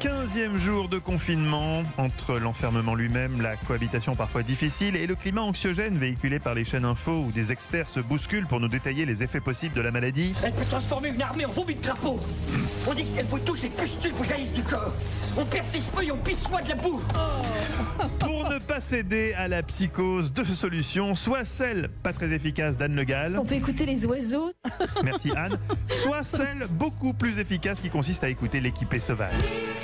15e jour de confinement, entre l'enfermement lui-même, la cohabitation parfois difficile et le climat anxiogène véhiculé par les chaînes info où des experts se bousculent pour nous détailler les effets possibles de la maladie. Elle peut transformer une armée en vomi de crapaud. On dit que si elle vous touche, les pustules vous jaillissent du corps. On perce ses cheveux et on pisse soit de la boue. Pour ne pas céder à la psychose, deux solutions, soit celle pas très efficace d'Anne Le Gall. On peut écouter les oiseaux. Merci Anne. Soit celle beaucoup plus efficace qui consiste à écouter l'équipée sauvage.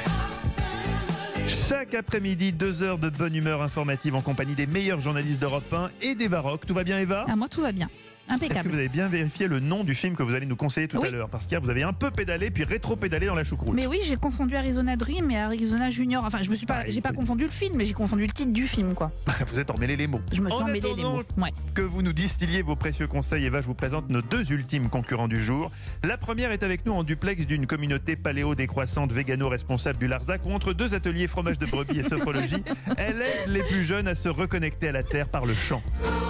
Chaque après-midi, 2 heures de bonne humeur informative en compagnie des meilleurs journalistes d'Europe 1 et des Varrock. Tout va bien, Eva ? Moi, tout va bien. Est-ce que Impeccable. vous avez bien vérifié le nom du film que vous allez nous conseiller tout à l'heure ? Parce qu'hier, vous avez un peu pédalé, puis rétro-pédalé dans la choucroute. Mais oui, j'ai confondu Arizona Dream et Arizona Junior. Enfin, j'ai pas confondu le film, mais j'ai confondu le titre du film, quoi. Vous êtes emmêlé les mots. Je me suis En emmêlé les attendant mots. Ouais. que vous nous distilliez vos précieux conseils, Eva, je vous présente nos deux ultimes concurrents du jour. La première est avec nous en duplex d'une communauté paléo décroissante végano-responsable du Larzac, où entre deux ateliers fromage de brebis et sophrologie, elle aide les plus jeunes à se reconnecter à la terre par le chant.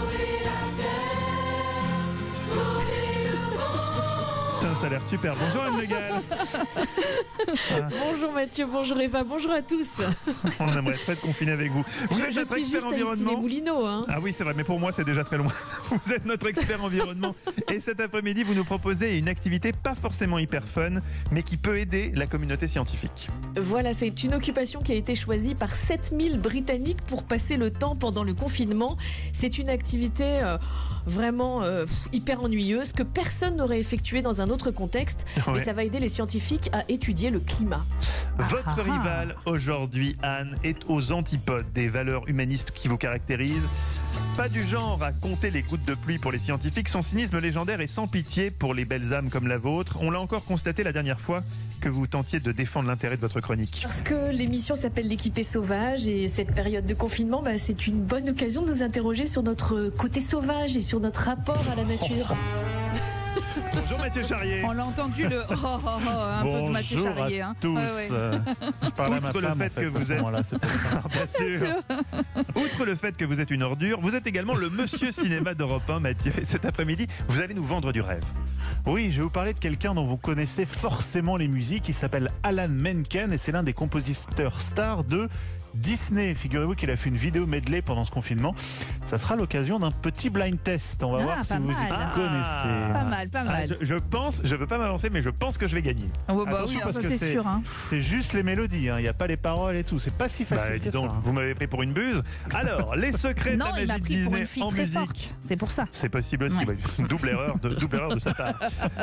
Ça a l'air super. Bonjour Anne Le Gall. Bonjour Mathieu, bonjour Eva, bonjour à tous. On aimerait très être confinés avec vous. Vous êtes Je notre suis expert juste à environnement. Issy-les-Moulineaux. Hein. Ah oui, c'est vrai, mais pour moi, c'est déjà très loin. Vous êtes notre expert environnement. Et cet après-midi, vous nous proposez une activité pas forcément hyper fun, mais qui peut aider la communauté scientifique. Voilà, c'est une occupation qui a été choisie par 7000 Britanniques pour passer le temps pendant le confinement. C'est une activité vraiment hyper ennuyeuse que personne n'aurait effectuée dans un autre contexte. Ouais. Et ça va aider les scientifiques à étudier le climat. Votre rivale aujourd'hui, Anne, est aux antipodes des valeurs humanistes qui vous caractérisent. Pas du genre à compter les gouttes de pluie pour les scientifiques, son cynisme légendaire est sans pitié pour les belles âmes comme la vôtre. On l'a encore constaté la dernière fois que vous tentiez de défendre l'intérêt de votre chronique. Parce que l'émission s'appelle L'équipée sauvage et cette période de confinement, c'est une bonne occasion de nous interroger sur notre côté sauvage et sur notre rapport à la nature. Bonjour Mathieu Charrier. On l'a entendu le un peu de Mathieu Bonjour Charrier. à tous. Je parlais à ma Outre le femme, fait en fait, que à vous ce êtes- moment-là, c'était ça. Bien sûr. Outre le fait que vous êtes une ordure, vous êtes également le monsieur cinéma d'Europe 1, Mathieu. Et cet après-midi, vous allez nous vendre du rêve. Oui, je vais vous parler de quelqu'un dont vous connaissez forcément les musiques. Il s'appelle Alan Menken et c'est l'un des compositeurs stars de Disney. Figurez-vous qu'il a fait une vidéo medley pendant ce confinement. Ça sera l'occasion d'un petit blind test. On va voir si pas vous y mal. connaissez. Pas mal, pas mal. Je pense, je veux pas m'avancer, mais je pense que je vais gagner. Oh, bah Attention, oui, parce ça que c'est sûr. Hein. C'est juste les mélodies, il n'y a pas les paroles et tout. C'est pas si facile Bah, que dis donc, ça. vous m'avez pris pour une buse. Alors, les secrets de Non, la il m'a magie de pris pour Disney une fille en très musique. forte. C'est pour ça. C'est possible aussi. Ouais. Ouais. Double erreur de sa part.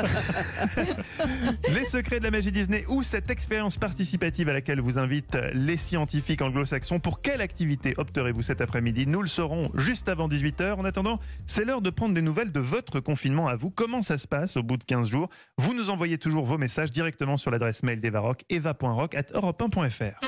Les secrets de la magie Disney ou cette expérience participative à laquelle vous invitent les scientifiques anglo-saxons. Pour quelle activité opterez-vous cet après-midi ? Nous le saurons juste avant 18h. En attendant, c'est l'heure de prendre des nouvelles de votre confinement à vous. Comment ça se passe au bout de 15 jours ? Vous nous envoyez toujours vos messages directement sur l'adresse mail d'Eva Rock, eva.rock@europe1.fr.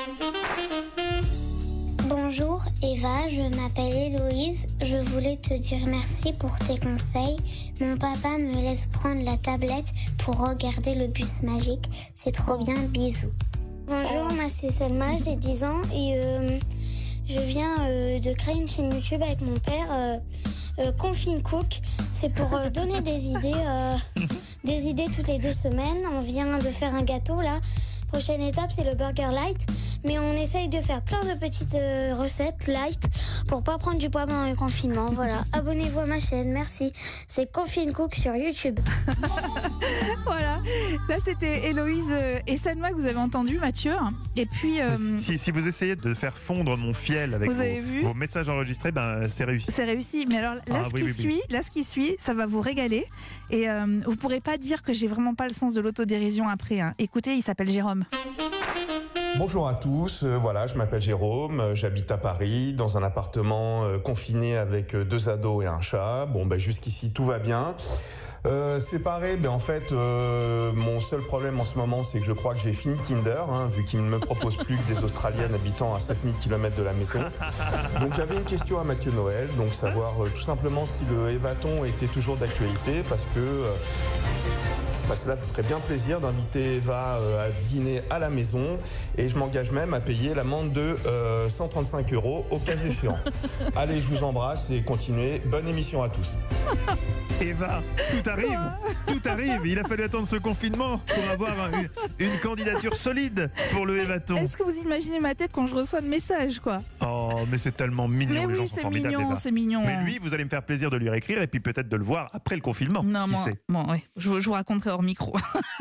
Bonjour Eva, je m'appelle Héloïse. Je voulais te dire merci pour tes conseils. Mon papa me laisse prendre la tablette pour regarder le bus magique. C'est trop bien, bisous. Bonjour, moi c'est Selma, j'ai 10 ans et je viens de créer une chaîne YouTube avec mon père, Confine Cook. C'est pour donner des idées toutes les 2 semaines. On vient de faire un gâteau là. Prochaine étape, c'est le Burger Light. Mais on essaye de faire plein de petites recettes light pour pas prendre du poids pendant le confinement. Voilà, abonnez-vous à ma chaîne, merci. C'est Confine Cook sur YouTube. Voilà. Là, c'était Héloïse et Salma que vous avez entendu, Mathieu. Et puis, Si vous essayez de faire fondre mon fiel avec Vous avez vu vos messages enregistrés, c'est réussi. c'est réussi. Mais alors, là, ce qui suit, ça va vous régaler. Et vous pourrez pas dire que j'ai vraiment pas le sens de l'autodérision après. Hein. Écoutez, il s'appelle Jérôme. Bonjour à tous, je m'appelle Jérôme, j'habite à Paris dans un appartement confiné avec 2 ados et un chat. Jusqu'ici tout va bien. Séparé, en fait, mon seul problème en ce moment, c'est que je crois que j'ai fini Tinder, vu qu'il ne me propose plus que des Australiennes habitant à 7000 km de la maison. Donc j'avais une question à Mathieu Noël, donc savoir tout simplement si le Evaton était toujours d'actualité, parce que cela vous ferait bien plaisir d'inviter Eva à dîner à la maison et je m'engage même à payer l'amende de 135 € au cas échéant. Allez, je vous embrasse et continuez. Bonne émission à tous. Eva, tout arrive, tout arrive. Il a fallu attendre ce confinement pour avoir une candidature solide pour le Evaton. Est-ce que vous imaginez ma tête quand je reçois le message, quoi? Oh, mais c'est tellement mignon. Mais les oui, gens sont c'est formidables, mignon, Eva. c'est mignon. Mais lui, vous allez me faire plaisir de lui réécrire et puis peut-être de le voir après le confinement. Non, Qui moi, sait bon, ouais, je vous raconterai hors micro.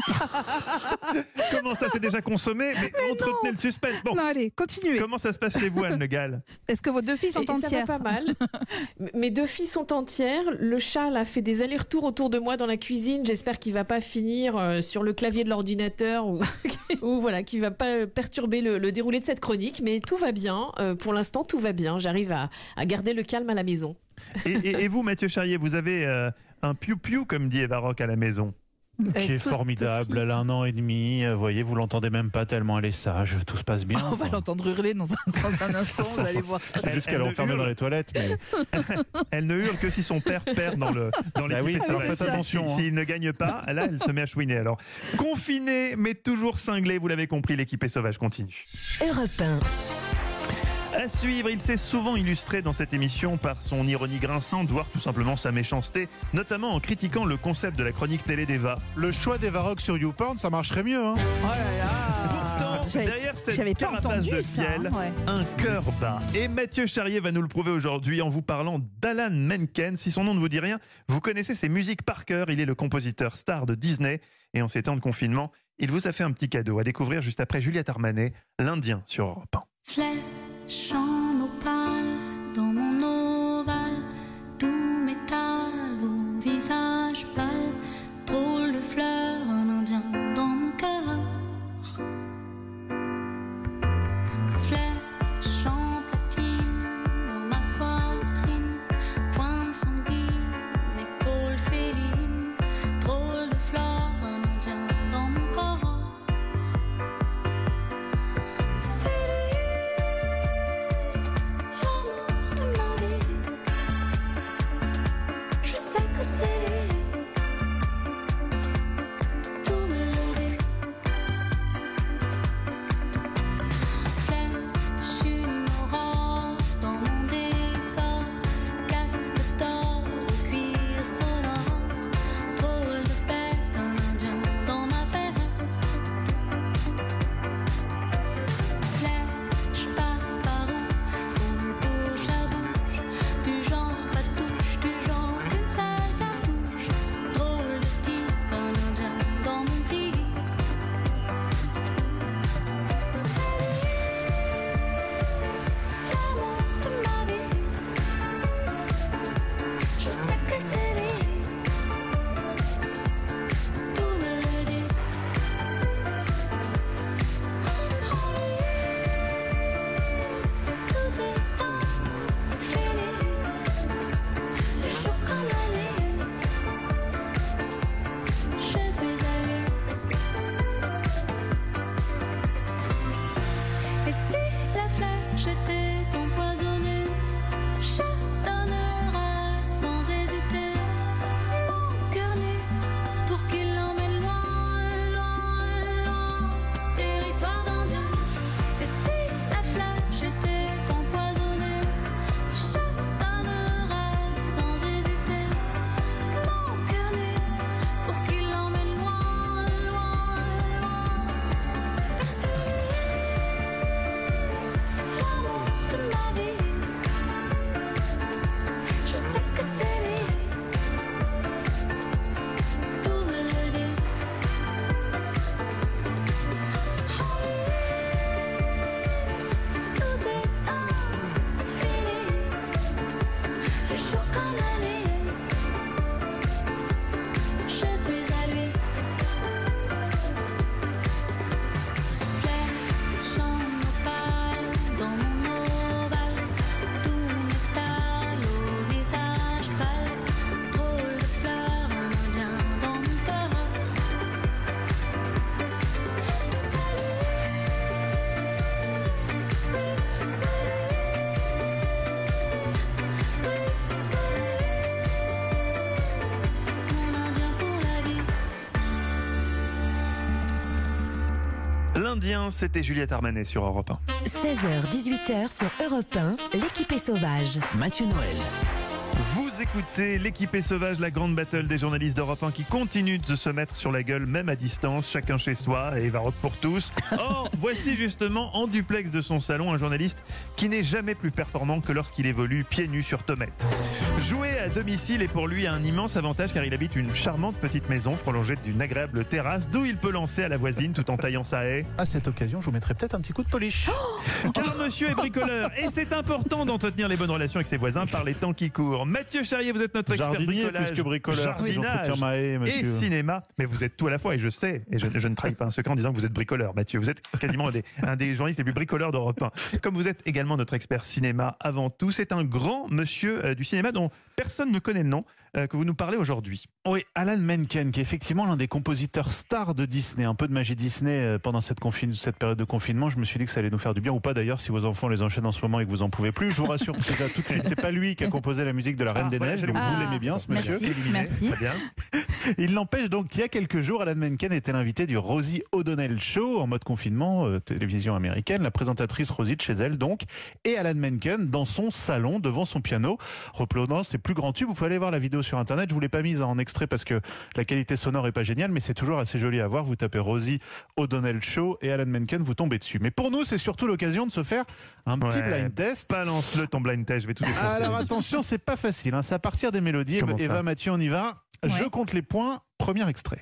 Comment ça, c'est déjà consommé? Mais entretenez le suspense. Bon, Non, allez, continuez. comment ça se passe chez vous, Anne Le Gall? Est-ce que vos 2 filles sont Et ça va entières? pas mal. Mes 2 filles sont entières. Le chat là, fait des allers-retours autour de moi dans la cuisine. J'espère qu'il va pas finir sur le clavier de l'ordinateur ou voilà, qu'il va pas perturber le déroulé de cette chronique. Mais tout va bien. Pour l'instant, tout va bien. J'arrive à garder le calme à la maison. Et vous, Mathieu Charrier, vous avez un piou-piou, comme dit Eva Rock, à la maison. Qui est formidable, elle a 1 an et demi, vous voyez, vous l'entendez même pas tellement elle est sage, tout se passe bien. On va l'entendre hurler dans un instant, vous allez voir. C'est juste qu'elle est enfermée dans les toilettes. Mais... Elle ne hurle que si son père perd dans l'équipe. Bah oui, alors faites attention. S'il ne gagne pas, là, elle se met à chouiner. Alors, confiné, mais toujours cinglé, vous l'avez compris, l'équipe est sauvage continue. Europe 1. À suivre, il s'est souvent illustré dans cette émission par son ironie grinçante, voire tout simplement sa méchanceté, notamment en critiquant le concept de la chronique télé d'Eva. Le choix d'Eva Rock sur YouPorn, ça marcherait mieux. Hein. Oh là là. Pourtant, derrière j'avais cette pas carapace entendu de ça, fiel, ouais. un cœur bat. Et Mathieu Charrier va nous le prouver aujourd'hui en vous parlant d'Alan Menken. Si son nom ne vous dit rien, vous connaissez ses musiques par cœur. Il est le compositeur star de Disney. Et en ces temps de confinement, il vous a fait un petit cadeau à découvrir juste après Juliette Armanet, l'Indien sur Europe 1. Flèche en opale dans mon ovale, tout métal au visage pâle, drôle de fleur, un indien dans mon cœur. Flèche en platine dans ma poitrine, pointe sanguine, épaule féline, drôle de fleur, un indien dans mon corps. C'est flèche L'Indien, c'était Juliette Armanet sur Europe 1. 16h-18h sur Europe 1, l'équipe est sauvage. Mathieu Noël. Vous écoutez l'équipée sauvage, la grande battle des journalistes d'Europe 1 qui continue de se mettre sur la gueule, même à distance, chacun chez soi, et Varrock pour tous. Or, voici justement en duplex de son salon un journaliste qui n'est jamais plus performant que lorsqu'il évolue pieds nus sur Tomette. Jouer à domicile est pour lui un immense avantage car il habite une charmante petite maison prolongée d'une agréable terrasse d'où il peut lancer à la voisine tout en taillant sa haie. À cette occasion, je vous mettrai peut-être un petit coup de polish. Car monsieur est bricoleur et c'est important d'entretenir les bonnes relations avec ses voisins par les temps qui courent. Mathieu Charrier, vous êtes notre expert Jardinier bricolage, plus que bricoleur, si j'entretiens ma haie, monsieur. et cinéma. Mais vous êtes tout à la fois et je sais, et je ne trahis pas un secret en disant que vous êtes bricoleur, Mathieu. Vous êtes quasiment un des journalistes les plus bricoleurs d'Europe 1. Comme vous êtes également notre expert cinéma avant tout, c'est un grand monsieur du cinéma dont personne ne connaît le nom que vous nous parlez aujourd'hui. Oui, Alan Menken, qui est effectivement l'un des compositeurs stars de Disney. Un peu de magie Disney pendant cette période de confinement. Je me suis dit que ça allait nous faire du bien, ou pas d'ailleurs, si vos enfants les enchaînent en ce moment et que vous en pouvez plus. Je vous rassure déjà tout de suite, c'est pas lui qui a composé la musique de La Reine des Neiges, donc vous l'aimez bien ce monsieur. Merci. Très bien. Il n'empêche donc qu'il y a quelques jours, Alan Menken était l'invité du Rosie O'Donnell Show en mode confinement, télévision américaine. La présentatrice Rosie de chez elle donc, et Alan Menken dans son salon devant son piano, reprenant ses plus grands tubes. Vous pouvez aller voir la vidéo sur internet. Je vous l'ai pas mise en extrait parce que la qualité sonore est pas géniale, mais c'est toujours assez joli à voir. Vous tapez Rosie O'Donnell Show et Alan Menken, vous tombez dessus. Mais pour nous, c'est surtout l'occasion de se faire un petit blind test. Balance-le ton blind test, je vais tout défoncer. Alors attention, c'est pas facile, hein. C'est à partir des mélodies. Eva, Mathieu, on y va. Ouais. Je compte les points. Premier extrait.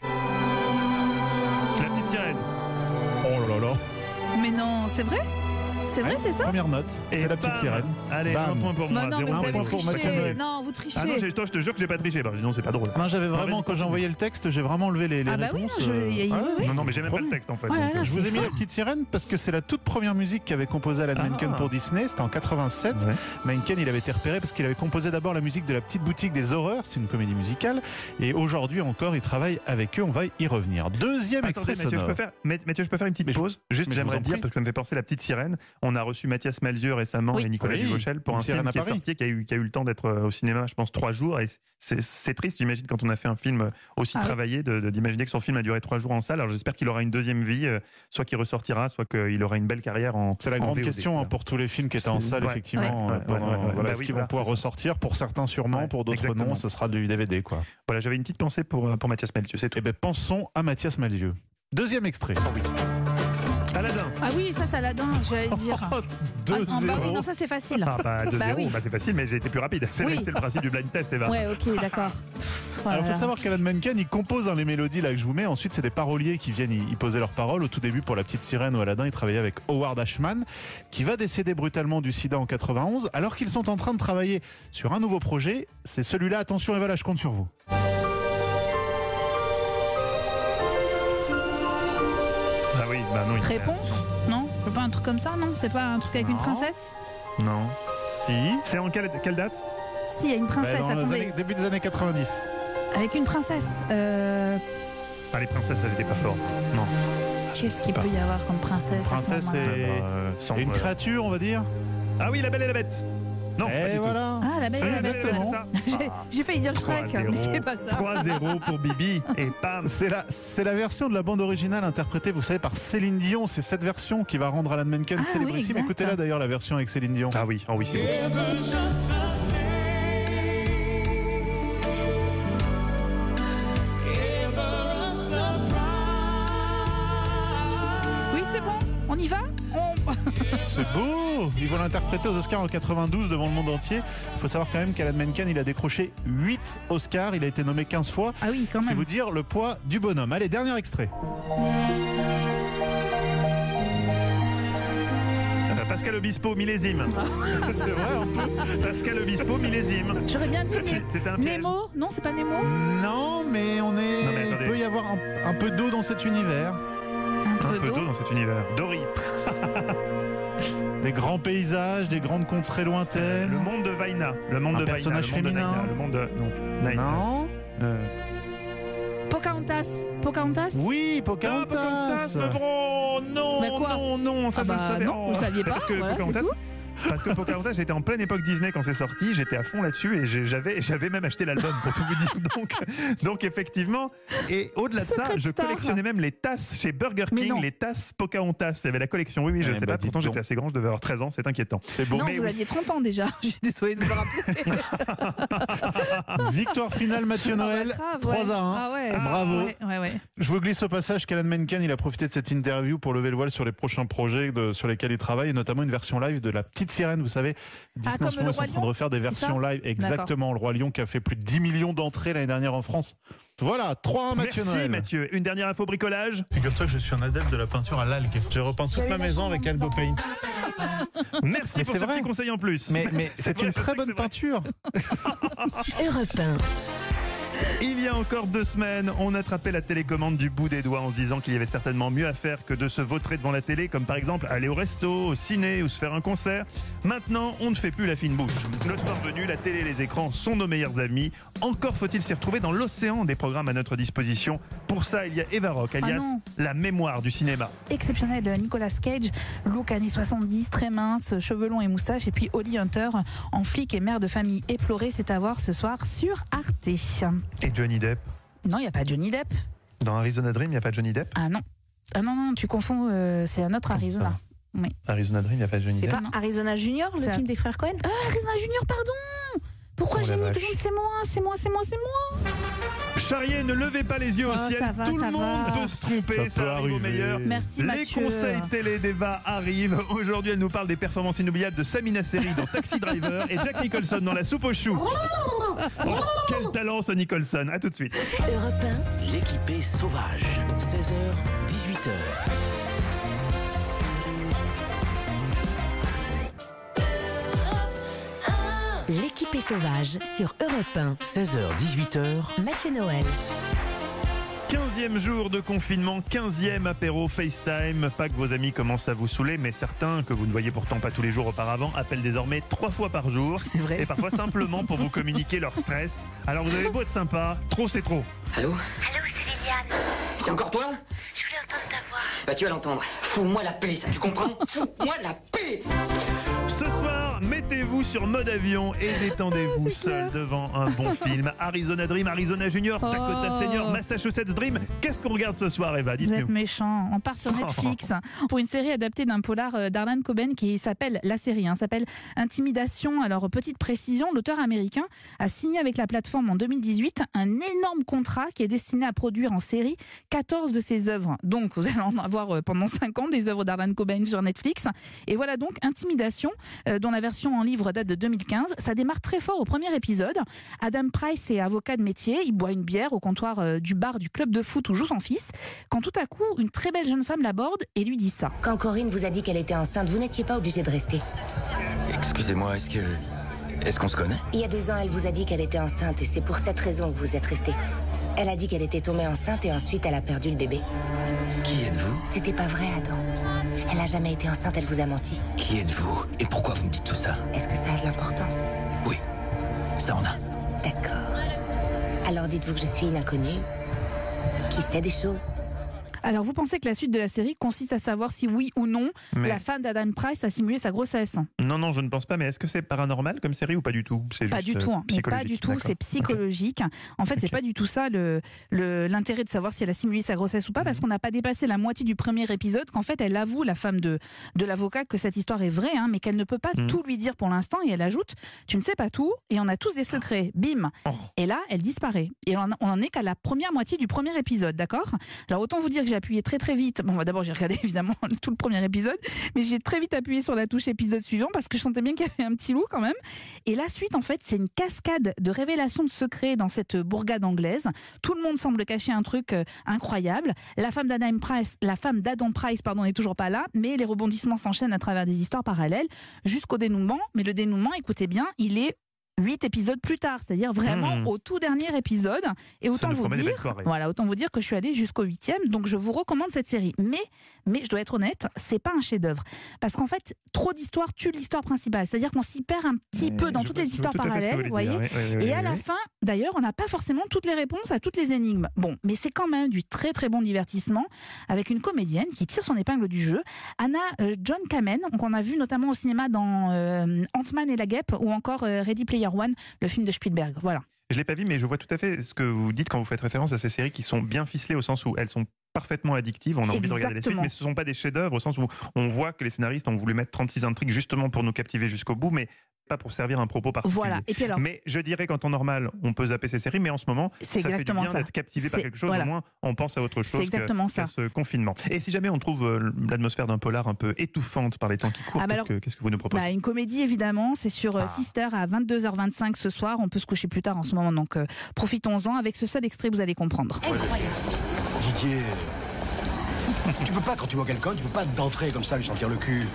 La petite sirène. Oh là là. Mais non, c'est vrai? C'est vrai, c'est ça? Première note, Et c'est la petite bam. sirène. Allez, Bam. un point pour moi. Bah non, mais zéro vous pour avez moi. pour Mathieu triché. Noël. Non, vous trichez. Ah non, je te jure que j'ai pas triché. Bah, sinon, c'est pas drôle. Non, j'avais vraiment, vas-y, quand j'ai envoyé le texte, j'ai vraiment levé les Ah bah oui, réponses. non, oui. Non, mais j'ai même pas le texte en fait. Ouais, donc, là, Je vous ai c'est mis fort. la petite sirène parce que c'est la toute première musique qu'avait composée Alan Menken pour Disney. C'était en 87. Ouais. Menken, il avait été repéré parce qu'il avait composé d'abord la musique de La Petite Boutique des Horreurs. C'est une comédie musicale. Et aujourd'hui encore, il travaille avec eux. On va y revenir. Deuxième Attendez, extrait Mathieu, sonore. Mathieu, je peux faire une petite pause. Juste, mais je vous j'aimerais en dire, prie. parce que ça me fait penser à La Petite Sirène. On a reçu Mathias Malzieu récemment Oui. et Nicolas Oui. Duvauchel pour Une un film sirène à qui est Paris. sorti, qui a eu le temps d'être au cinéma, je pense, 3 jours. Et c'est triste, j'imagine, quand on a fait un film aussi travaillé, d'imaginer que son film a duré 3 jours en salle. Alors j'espère qu'il aura une deuxième vie, soit qu'il ressortira, soit qu'il aura une belle carrière en. C'est la en grande VOD. question pour tous les films qui étaient en salle, Ouais. effectivement. Ouais. Bah Est-ce oui, qu'ils voilà, vont pouvoir c'est ça. ressortir? Pour certains, sûrement. Ouais, Pour d'autres, exactement. non. Ce sera du DVD, quoi. Voilà, j'avais une petite pensée pour Mathias Malzieu, c'est tout. Eh bien, pensons à Mathias Malzieu. Deuxième extrait. Aladdin. Ah oui, ça, c'est Aladdin, j'allais dire. Ah, bah oui, 2-0. non, ça, c'est facile. Ah bah 2-0, Bah oui. c'est facile, mais j'ai été plus rapide. C'est Oui. le principe du blind test, Eva. Ouais, ok, d'accord. Alors, il Voilà. faut savoir qu'Alan Menken, il compose les mélodies là que je vous mets. Ensuite, c'est des paroliers qui viennent y poser leurs paroles. Au tout début, pour La Petite Sirène ou Aladdin, il travaillait avec Howard Ashman, qui va décéder brutalement du sida en 91, alors qu'ils sont en train de travailler sur un nouveau projet. C'est celui-là. Attention, Eva, là, je compte sur vous. Ah oui, bah non. Réponse? Non? C'est pas un truc comme ça, non? C'est pas un truc avec une Non. princesse? Non. Si. C'est en quelle date? Si, il y a une princesse, Dans les attendez. début des années 90. Avec une princesse. Ah, les princesses, ça, j'étais pas fort. Non. Qu'est-ce qu'il peut y avoir comme princesse? à ce Princesse moment-là et une créature, on va dire. Ah oui, La Belle et la Bête. Non. pas du Et tout. voilà. Ah, la belle C'est et la bête. exactement. c'est ça. J'ai failli dire Shrek, 3-0. mais c'est pas ça. 3-0 pour Bibi et pam. C'est la version de la bande originale interprétée, vous savez, par Céline Dion. C'est cette version qui va rendre Alan Menken Ah célébrissime. oui, exact. Écoutez-la d'ailleurs, la version avec Céline Dion. Ah oui, c'est beau. Oui, c'est bon. On y va? C'est beau. Ils vont l'interpréter aux Oscars en 92 devant le monde entier. Il faut savoir quand même qu'Alan Menken, il a décroché 8 Oscars. Il a été nommé 15 fois. Ah oui, quand C'est même. vous dire le poids du bonhomme. Allez, dernier extrait. Pascal Obispo, millésime. C'est vrai, un peu. Pascal Obispo, millésime. J'aurais bien dit C'était un piège. Nemo. Non, c'est pas Nemo. Non, mais Non, mais il attendez. peut y avoir un peu d'eau dans cet univers. Un peu d'eau dans cet univers. Dory. Des grands paysages, des grandes contrées lointaines. Le monde de Vaina. Le monde Un de Vaina. personnage le monde de féminin. Naina, le monde de. Non. Naina. Non. Pocahontas. Pocahontas. Oui, Ah, Pocahontas. mais bon, non, Mais quoi non, ça Ah je le bah savais. non, vous saviez pas, Parce que voilà, c'est Pocahontas, tout. Parce que Pocahontas, j'étais en pleine époque Disney quand c'est sorti, j'étais à fond là-dessus et j'avais même acheté l'album pour tout vous dire. Donc effectivement, et au-delà de ça, je collectionnais même les tasses chez Burger King, les tasses Pocahontas. Il y avait la collection, oui, je sais pas, pourtant j'étais assez grand, je devais avoir 13 ans, c'est inquiétant. C'est bon. Non, vous aviez 30 ans déjà, je suis désolée de vous le rappeler. Victoire finale, Mathieu Noël, 3-1. Ah ouais. Bravo. Ouais. Je vous glisse au passage qu'Alan Menken, il a profité de cette interview pour lever le voile sur les prochains projets sur lesquels il travaille, et notamment une version live de La Petite Sirène. Vous savez, Disney en ce moment sont en train de refaire des versions live. Exactement, Le Roi Lion qui a fait plus de 10 millions d'entrées l'année dernière en France. Voilà, 3-1 Mathieu Noël. Merci Mathieu. Une dernière info bricolage. Figure-toi que je suis un adepte de la peinture à l'algue. J'ai repeint toute ma maison avec Algo Paint. Merci pour ce petit conseil en plus. Mais c'est une très bonne peinture. Europe 1. Il y a encore 2 semaines, on attrapait la télécommande du bout des doigts en se disant qu'il y avait certainement mieux à faire que de se vautrer devant la télé, comme par exemple aller au resto, au ciné ou se faire un concert. Maintenant, on ne fait plus la fine bouche. Le soir venu, la télé et les écrans sont nos meilleurs amis. Encore faut-il s'y retrouver dans l'océan des programmes à notre disposition. Pour ça, il y a Eva Rock, alias la mémoire du cinéma. Exceptionnel, Nicolas Cage, look années 70, très mince, cheveux longs et moustache, et puis Holly Hunter, en flic et mère de famille éplorée, c'est à voir ce soir sur Arte. Et Johnny Depp? Non, il n'y a pas Johnny Depp. Dans Arizona Dream, il n'y a pas Johnny Depp? Ah non, tu confonds, c'est un autre Arizona. Oui. Arizona Dream, il n'y a pas Johnny Depp? C'est pas Arizona Junior, le film des frères Cohen? Arizona Junior, pardon. Pourquoi j'ai mis Dream? C'est moi. Charrier, ne levez pas les yeux au ciel. Tout le monde peut se tromper, ça arrive au meilleur. Merci Les Mathieu. conseils télé d'Eva arrivent. Aujourd'hui, elle nous parle des performances inoubliables de Samina Seri dans Taxi Driver et Jack Nicholson dans La Soupe aux choux. Oh, quel talent ce Nicholson. À tout de suite. Europe 1. L'équipée sauvage. 16h, 18h. L'équipée sauvage sur Europe 1. 16h, 18h. Mathieu Noël. 15e jour de confinement, 15e apéro FaceTime. Pas que vos amis commencent à vous saouler, mais certains, que vous ne voyez pourtant pas tous les jours auparavant, appellent désormais 3 fois par jour. C'est vrai. Et parfois simplement pour vous communiquer leur stress. Alors vous avez beau être sympa, trop c'est trop. Allô? Allô, c'est Liliane. C'est encore toi? Je voulais entendre ta voix. Bah tu vas l'entendre. Fous-moi la paix, ça, tu comprends? Fous-moi la paix! Ce soir, mettez-vous sur mode avion et détendez-vous seul devant un bon film. Arizona Dream, Arizona Junior, Dakota Senior, Massachusetts Dream. Qu'est-ce qu'on regarde ce soir, Eva? Vous Dites-nous. êtes méchant. On part sur Netflix pour une série adaptée d'un polar d'Arlan Coben qui s'appelle, la série s'appelle Intimidation. Alors, petite précision, l'auteur américain a signé avec la plateforme en 2018 un énorme contrat qui est destiné à produire en série 14 de ses œuvres. Donc, vous allez en avoir pendant 5 ans des œuvres d'Arlan Coben sur Netflix. Et voilà donc Intimidation, dont la version en livre date de 2015. Ça démarre très fort au premier épisode. Adam Price est avocat de métier. Il boit une bière au comptoir du bar du club de foot où joue son fils. Quand tout à coup, une très belle jeune femme l'aborde et lui dit ça. Quand Corinne vous a dit qu'elle était enceinte, vous n'étiez pas obligé de rester. Excusez-moi, est-ce qu'on se connaît? Il y a 2 ans, elle vous a dit qu'elle était enceinte et c'est pour cette raison que vous êtes resté. Elle a dit qu'elle était tombée enceinte et ensuite elle a perdu le bébé. Qui êtes-vous? C'était pas vrai, Adam. Elle a jamais été enceinte, elle vous a menti. Qui êtes-vous? Et pourquoi vous me dites tout ça? Est-ce que ça a de l'importance? Oui, ça en a. D'accord. Alors dites-vous que je suis une inconnue qui sait des choses. Alors, vous pensez que la suite de la série consiste à savoir si oui ou non la femme d'Adam Price a simulé sa grossesse? Non, je ne pense pas. Mais est-ce que c'est paranormal comme série ou pas du tout? C'est pas juste du tout, psychologique. pas du tout. D'accord. C'est psychologique. En fait, c'est pas du tout ça l'intérêt de savoir si elle a simulé sa grossesse ou pas, parce qu'on n'a pas dépassé la moitié du premier épisode qu'en fait elle avoue, la femme de l'avocat, que cette histoire est vraie, mais qu'elle ne peut pas tout lui dire pour l'instant. Et elle ajoute: tu ne sais pas tout et on a tous des secrets. Bim. Et là, elle disparaît. Et on en est qu'à la première moitié du premier épisode, d'accord? Alors autant vous dire que j'ai appuyé très très vite. Bon, d'abord j'ai regardé évidemment tout le premier épisode, mais j'ai très vite appuyé sur la touche épisode suivant parce que je sentais bien qu'il y avait un petit loup quand même. Et la suite, en fait, c'est une cascade de révélations de secrets dans cette bourgade anglaise. Tout le monde semble cacher un truc incroyable. La femme d'Adam Price, n'est toujours pas là, mais les rebondissements s'enchaînent à travers des histoires parallèles jusqu'au dénouement. Mais le dénouement, écoutez bien, il est 8 épisodes plus tard, c'est-à-dire vraiment au tout dernier épisode. Et autant vous dire que je suis allée jusqu'au 8e, donc je vous recommande cette série. Mais je dois être honnête, c'est pas un chef-d'œuvre. Parce qu'en fait, trop d'histoires tue l'histoire principale. C'est-à-dire qu'on s'y perd un petit peu dans toutes les histoires parallèles, vous voyez. Et à la fin, d'ailleurs, on n'a pas forcément toutes les réponses à toutes les énigmes. Bon, mais c'est quand même du très très bon divertissement avec une comédienne qui tire son épingle du jeu, Anna John Kamen, qu'on a vu notamment au cinéma dans Ant-Man et la Guêpe ou encore Ready Player One, le film de Spielberg. Voilà. Je ne l'ai pas vu, mais je vois tout à fait ce que vous dites quand vous faites référence à ces séries qui sont bien ficelées au sens où elles sont parfaitement addictives, on a envie de regarder les films, mais ce ne sont pas des chefs-d'œuvre au sens où on voit que les scénaristes ont voulu mettre 36 intrigues justement pour nous captiver jusqu'au bout, mais pas pour servir un propos particulier. Voilà. Et puis alors, mais je dirais qu'en temps normal, on peut zapper ces séries, mais en ce moment, ça fait du bien d'être captivé par quelque chose, au moins on pense à autre chose qu'à ce confinement. Et si jamais on trouve l'atmosphère d'un polar un peu étouffante par les temps qui courent, qu'est-ce que vous nous proposez? Une comédie évidemment, c'est sur Sister à 22h25 ce soir, on peut se coucher plus tard en ce moment, donc profitons-en, avec ce seul extrait vous allez comprendre. Didier, tu peux pas, quand tu vois quelqu'un, tu peux pas d'entrer comme ça lui sentir le cul.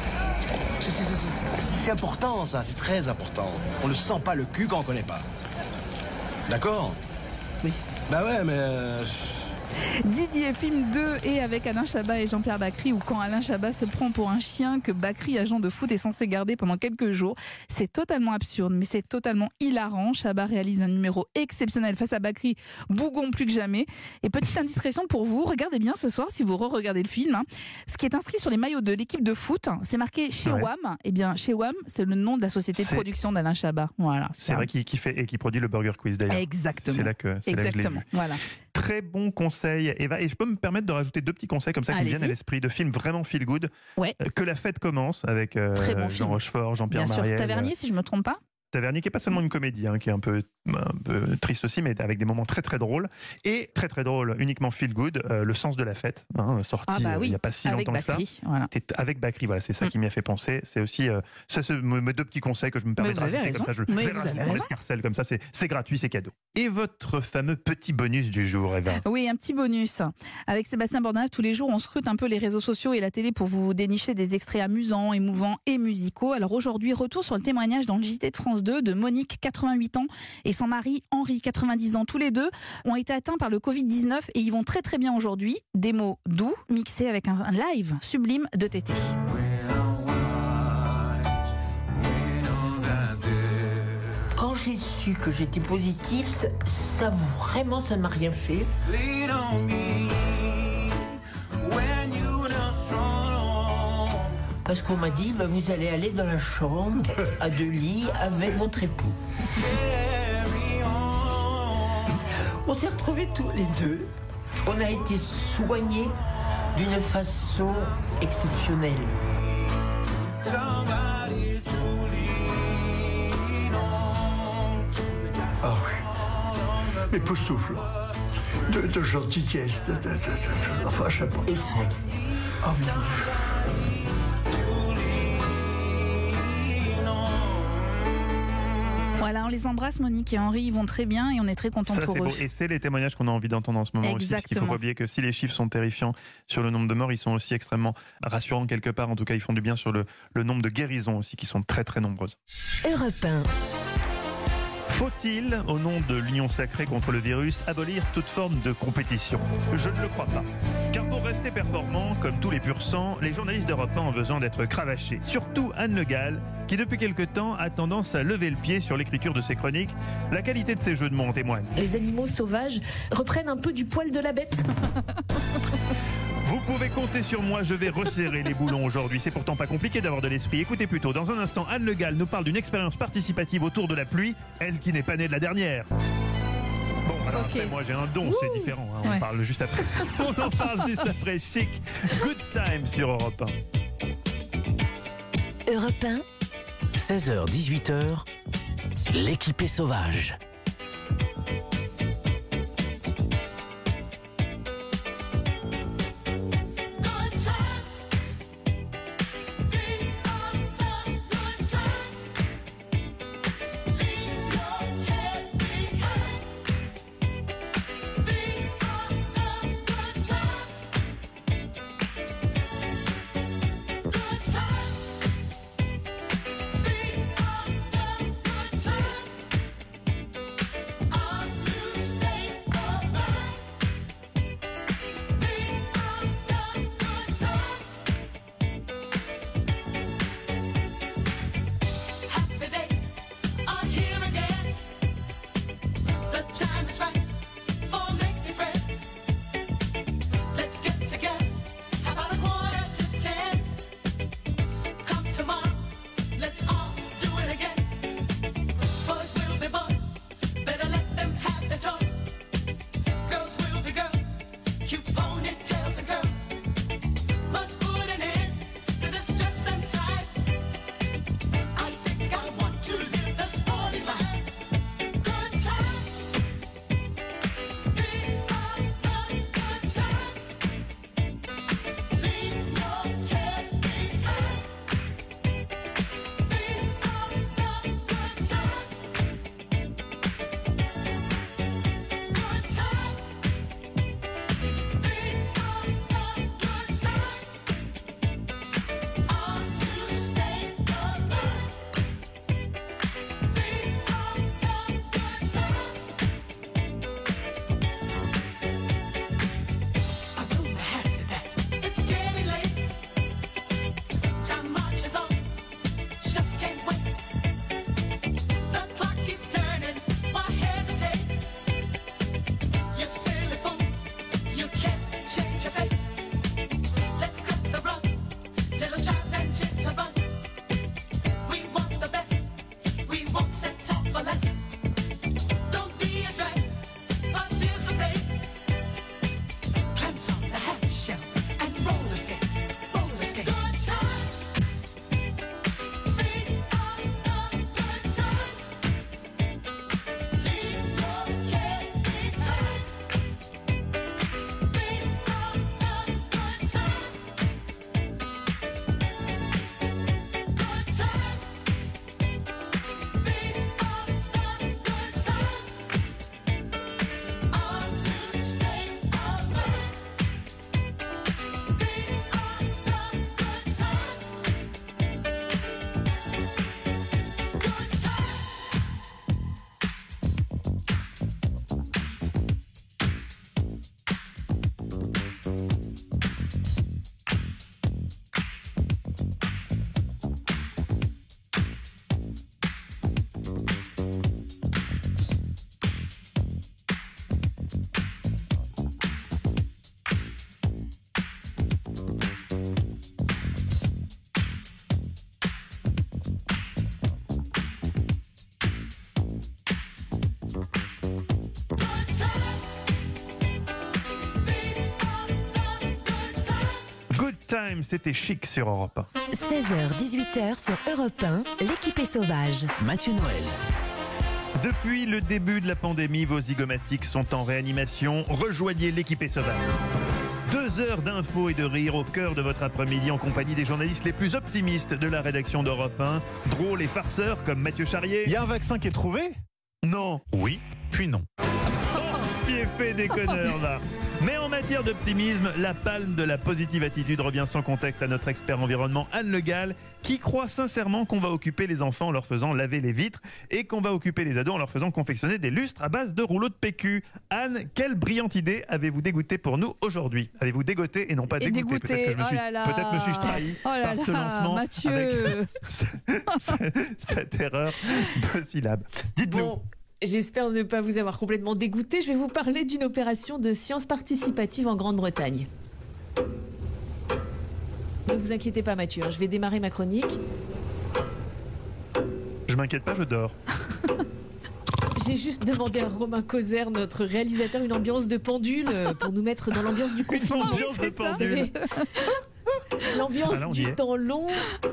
C'est important ça, c'est très important. On ne sent pas le cul quand on connaît pas. D'accord? Oui. Bah ouais, mais... Didier, film 2, et avec Alain Chabat et Jean-Pierre Bacri, où quand Alain Chabat se prend pour un chien que Bacri, agent de foot, est censé garder pendant quelques jours. C'est totalement absurde, mais c'est totalement hilarant. Chabat réalise un numéro exceptionnel face à Bacri, bougon plus que jamais. Et petite indiscrétion pour vous, regardez bien ce soir, si vous re-regardez le film, ce qui est inscrit sur les maillots de l'équipe de foot, c'est marqué chez WAM. Eh bien, chez WAM, c'est le nom de la société de production d'Alain Chabat. Voilà. C'est vrai qui fait et qui produit le Burger Quiz d'ailleurs. Exactement. C'est là que je l'ai vu. Voilà. Très bon conseil, Eva. Et je peux me permettre de rajouter 2 petits conseils comme ça qui me viennent à l'esprit, de films vraiment feel good. Que la fête commence avec Jean Rochefort, Jean-Pierre Mariel. Bien sûr, Tavernier, si je ne me trompe pas. Tavernier, qui n'est pas seulement une comédie, qui est un peu triste aussi, mais avec des moments très très drôles. Et très très drôle, uniquement feel good, Le sens de la fête, sorti il n'y a pas si longtemps que ça. Voilà. Avec Bacri, voilà, c'est ça qui m'y a fait penser. C'est aussi mes 2 petits conseils que je me permets de rajouter comme ça. Je l'escarcelle comme ça, c'est gratuit, c'est cadeau. Et votre fameux petit bonus du jour, Eva? Oui, un petit bonus. Avec Sébastien Bordenave, tous les jours, on scrute un peu les réseaux sociaux et la télé pour vous dénicher des extraits amusants, émouvants et musicaux. Alors aujourd'hui, retour sur le témoignage dans le JT de France 2 de Monique, 88 ans, et son mari Henri, 90 ans. Tous les deux ont été atteints par le Covid-19 et ils vont très très bien aujourd'hui. Des mots doux mixés avec un live sublime de Tété. Quand j'ai su que j'étais positive, ça vraiment, ça ne m'a rien fait. Parce qu'on m'a dit, vous allez aller dans la chambre à 2 lits avec votre époux. On s'est retrouvés tous les deux. On a été soignés d'une façon exceptionnelle. Ah oui, époustouflant, de gentillesse, enfin, je sais pas. Et ça. Ah oui. Voilà, on les embrasse, Monique et Henri, ils vont très bien et on est très contents pour eux. Beau. Et c'est les témoignages qu'on a envie d'entendre en ce moment aussi, parce qu'il ne faut pas oublier que si les chiffres sont terrifiants sur le nombre de morts, ils sont aussi extrêmement rassurants quelque part. En tout cas, ils font du bien sur le nombre de guérisons aussi, qui sont très très nombreuses. Europe 1. Faut-il, au nom de l'union sacrée contre le virus, abolir toute forme de compétition? Je ne le crois pas. Car pour rester performants, comme tous les pur sang, les journalistes d'Europe 1 ont besoin d'être cravachés. Surtout Anne Le Gall, qui depuis quelque temps a tendance à lever le pied sur l'écriture de ses chroniques. La qualité de ses jeux de mots en témoigne. Les animaux sauvages reprennent un peu du poil de la bête. Vous pouvez compter sur moi, je vais resserrer les boulons aujourd'hui. C'est pourtant pas compliqué d'avoir de l'esprit. Écoutez plutôt, dans un instant, Anne Le Gall nous parle d'une expérience participative autour de la pluie, elle qui n'est pas née de la dernière. Bon, alors après, moi j'ai un don, c'est différent. On en parle juste après. On en parle juste après. Chic, Good Time sur Europe 1. Europe 1. 16h, 18h, l'équipe est sauvage. Time, c'était Chic sur Europe 1. 16h-18h sur Europe 1, l'équipe est sauvage. Mathieu Noël. Depuis le début de la pandémie, vos zygomatiques sont en réanimation. Rejoignez l'équipe est sauvage. 2 heures d'infos et de rire au cœur de votre après-midi en compagnie des journalistes les plus optimistes de la rédaction d'Europe 1. Drôles et farceurs comme Mathieu Charrier. Il y a un vaccin qui est trouvé ? Non. Oui, puis non. Fiefé déconneur là. Mais en matière d'optimisme, la palme de la positive attitude revient sans contexte à notre expert environnement Anne Le Gall, qui croit sincèrement qu'on va occuper les enfants en leur faisant laver les vitres et qu'on va occuper les ados en leur faisant confectionner des lustres à base de rouleaux de PQ. Anne, quelle brillante idée avez-vous dégoûté pour nous aujourd'hui ? Avez-vous dégoté et non pas dégoûté ? Peut-être me suis-je trahi par ce lancement Mathieu. avec cette erreur de syllabes. Dites-nous. Bon. J'espère ne pas vous avoir complètement dégoûté. Je vais vous parler d'une opération de science participative en Grande-Bretagne. Ne vous inquiétez pas, Mathieu, je vais démarrer ma chronique. Je m'inquiète pas, je dors. J'ai juste demandé à Romain Causer, notre réalisateur, une ambiance de pendule pour nous mettre dans l'ambiance du confinement. Une ambiance de pendule. L'ambiance du temps long,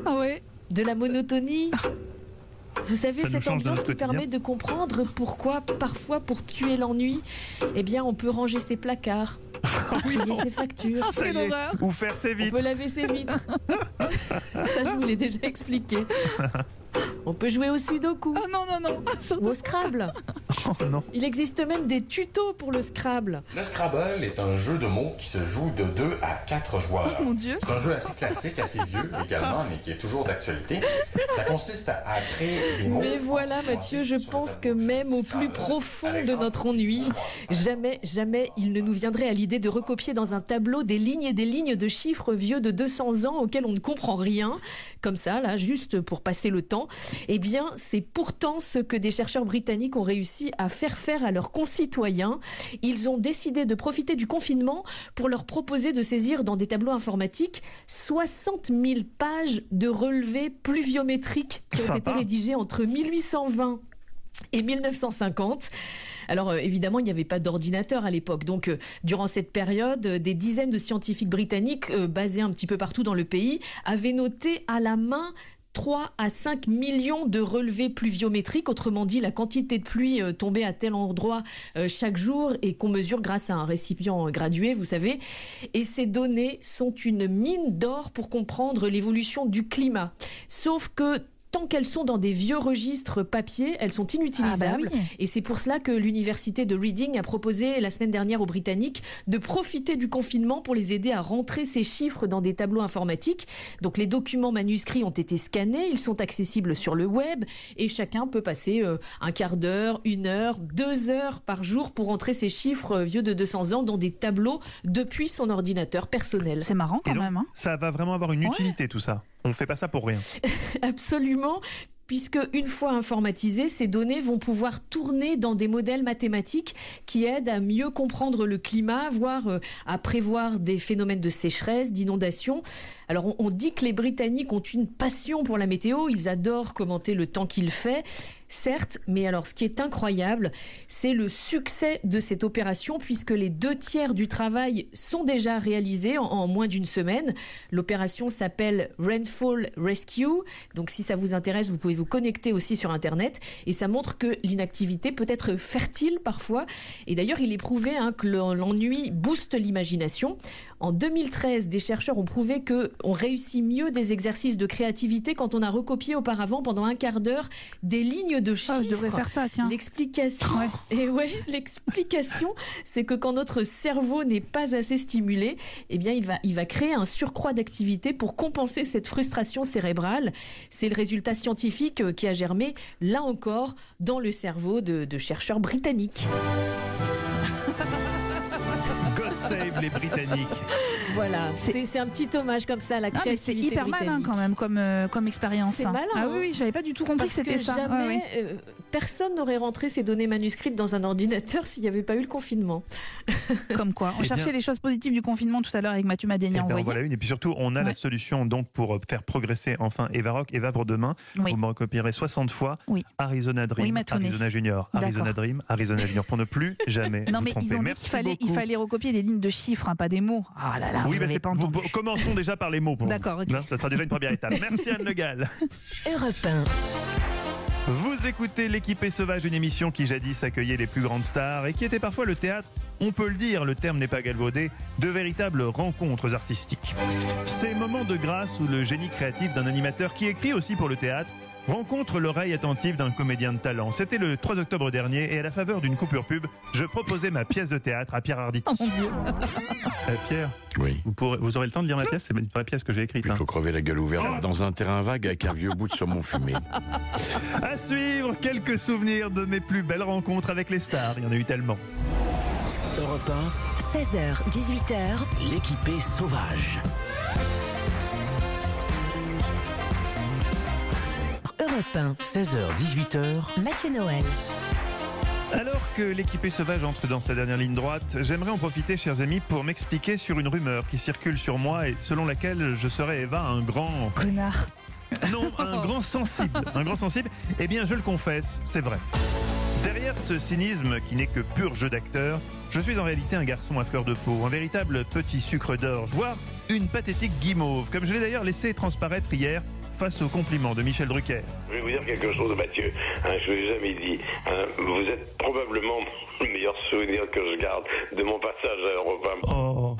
de la monotonie. Vous savez, cette ambiance qui permet de comprendre pourquoi, parfois, pour tuer l'ennui, eh bien, on peut ranger ses placards, payer ses factures, ou faire ses vitres. On peut laver ses vitres. Ça, je vous l'ai déjà expliqué. On peut jouer au sudoku. Oh non, non, non. Ou au Scrabble. Oh non. Il existe même des tutos pour le Scrabble. Le Scrabble est un jeu de mots qui se joue de 2 à 4 joueurs. Oh mon Dieu. C'est un jeu assez classique, assez vieux également, mais qui est toujours d'actualité. Ça consiste à créer des mots. Mais voilà, Mathieu, je pense que même au plus profond de notre ennui, jamais il ne nous viendrait à l'idée de recopier dans un tableau des lignes et des lignes de chiffres vieux de 200 ans auxquels on ne comprend rien, comme ça, là, juste pour passer le temps. Eh bien, c'est pourtant ce que des chercheurs britanniques ont réussi à faire à leurs concitoyens. Ils ont décidé de profiter du confinement pour leur proposer de saisir dans des tableaux informatiques 60 000 pages de relevés pluviométriques qui ont été rédigés entre 1820 et 1950. Alors évidemment, il n'y avait pas d'ordinateur à l'époque. Donc durant cette période, des dizaines de scientifiques britanniques basés un petit peu partout dans le pays avaient noté à la main 3 à 5 millions de relevés pluviométriques, autrement dit la quantité de pluie tombée à tel endroit chaque jour et qu'on mesure grâce à un récipient gradué, vous savez. Et ces données sont une mine d'or pour comprendre l'évolution du climat. Sauf que tant qu'elles sont dans des vieux registres papier, elles sont inutilisables. Et c'est pour cela que l'université de Reading a proposé la semaine dernière aux Britanniques de profiter du confinement pour les aider à rentrer ces chiffres dans des tableaux informatiques. Donc les documents manuscrits ont été scannés, ils sont accessibles sur le web et chacun peut passer un quart d'heure, 1 heure, 2 heures par jour pour rentrer ces chiffres vieux de 200 ans dans des tableaux depuis son ordinateur personnel. C'est marrant quand même. Hein. Ça va vraiment avoir une utilité tout ça. On ne fait pas ça pour rien. Absolument. Puisque une fois informatisées, ces données vont pouvoir tourner dans des modèles mathématiques qui aident à mieux comprendre le climat, voire à prévoir des phénomènes de sécheresse, d'inondation. Alors on dit que les Britanniques ont une passion pour la météo, ils adorent commenter le temps qu'il fait, certes, mais alors ce qui est incroyable, c'est le succès de cette opération puisque les 2/3 du travail sont déjà réalisés en moins d'une semaine. L'opération s'appelle Rainfall Rescue, donc si ça vous intéresse, vous pouvez vous connecter aussi sur Internet et ça montre que l'inactivité peut être fertile parfois. Et d'ailleurs, il est prouvé que l'ennui booste l'imagination. En 2013, des chercheurs ont prouvé qu'on réussit mieux des exercices de créativité quand on a recopié auparavant pendant un quart d'heure des lignes de chiffres. Je devrais faire ça, tiens. L'explication, l'explication, c'est que quand notre cerveau n'est pas assez stimulé, eh bien, il va créer un surcroît d'activité pour compenser cette frustration cérébrale. C'est le résultat scientifique qui a germé, là encore, dans le cerveau de chercheurs britanniques. God save les Britanniques. Voilà, c'est un petit hommage comme ça à la créativité c'est hyper britannique. malin quand même comme expérience. C'est malin. Ah oui, j'avais pas du tout compris que c'était ça. Jamais, personne n'aurait rentré ces données manuscrites dans un ordinateur s'il n'y avait pas eu le confinement. Comme quoi. On cherchait les choses positives du confinement tout à l'heure avec Mathieu Madénian. Voilà une. Et puis surtout, on a la solution donc pour faire progresser enfin Eva Rock. Eva, pour demain, vous me recopierez 60 fois Arizona Dream, Arizona Junior, Arizona Dream, Arizona Junior, pour ne plus jamais Non, vous mais tromper. ils ont dit qu'il fallait recopier des lignes de chiffres, pas des mots. Ah là là, oui, vous n'avez pas entendu. Commençons déjà par les mots. D'accord, ok. Ça sera déjà une première étape. Merci Anne Le Gall. Europe 1. Vous écoutez L'équipée sauvage, une émission qui jadis accueillait les plus grandes stars et qui était parfois le théâtre, on peut le dire, le terme n'est pas galvaudé, de véritables rencontres artistiques. Ces moments de grâce où le génie créatif d'un animateur qui écrit aussi pour le théâtre rencontre l'oreille attentive d'un comédien de talent. C'était le 3 octobre dernier et à la faveur d'une coupure pub, je proposais ma pièce de théâtre à Pierre Arditi. Oh mon Dieu. Pierre, vous aurez le temps de lire ma pièce? C'est une vraie pièce que j'ai écrite. Plutôt crever la gueule ouverte dans un terrain vague avec un vieux bout de saumon fumé. À suivre, quelques souvenirs de mes plus belles rencontres avec les stars. Il y en a eu tellement. Europe 1, 16h, 18h, l'équipée sauvage. Europe 1, 16h, 18h, Mathieu Noël. Alors que l'équipée sauvage entre dans sa dernière ligne droite, j'aimerais en profiter, chers amis, pour m'expliquer sur une rumeur qui circule sur moi et selon laquelle je serais, Eva, un grand... Connard. Non, un grand sensible. Un grand sensible. Eh bien, je le confesse, c'est vrai. Derrière ce cynisme qui n'est que pur jeu d'acteur, je suis en réalité un garçon à fleur de peau, un véritable petit sucre d'orge, voire une pathétique guimauve, comme je l'ai d'ailleurs laissé transparaître hier face aux compliments de Michel Drucker. Je vais vous dire quelque chose, Mathieu. Je ne l'ai jamais dit. Vous êtes probablement le meilleur souvenir que je garde de mon passage à Europe 1. Oh.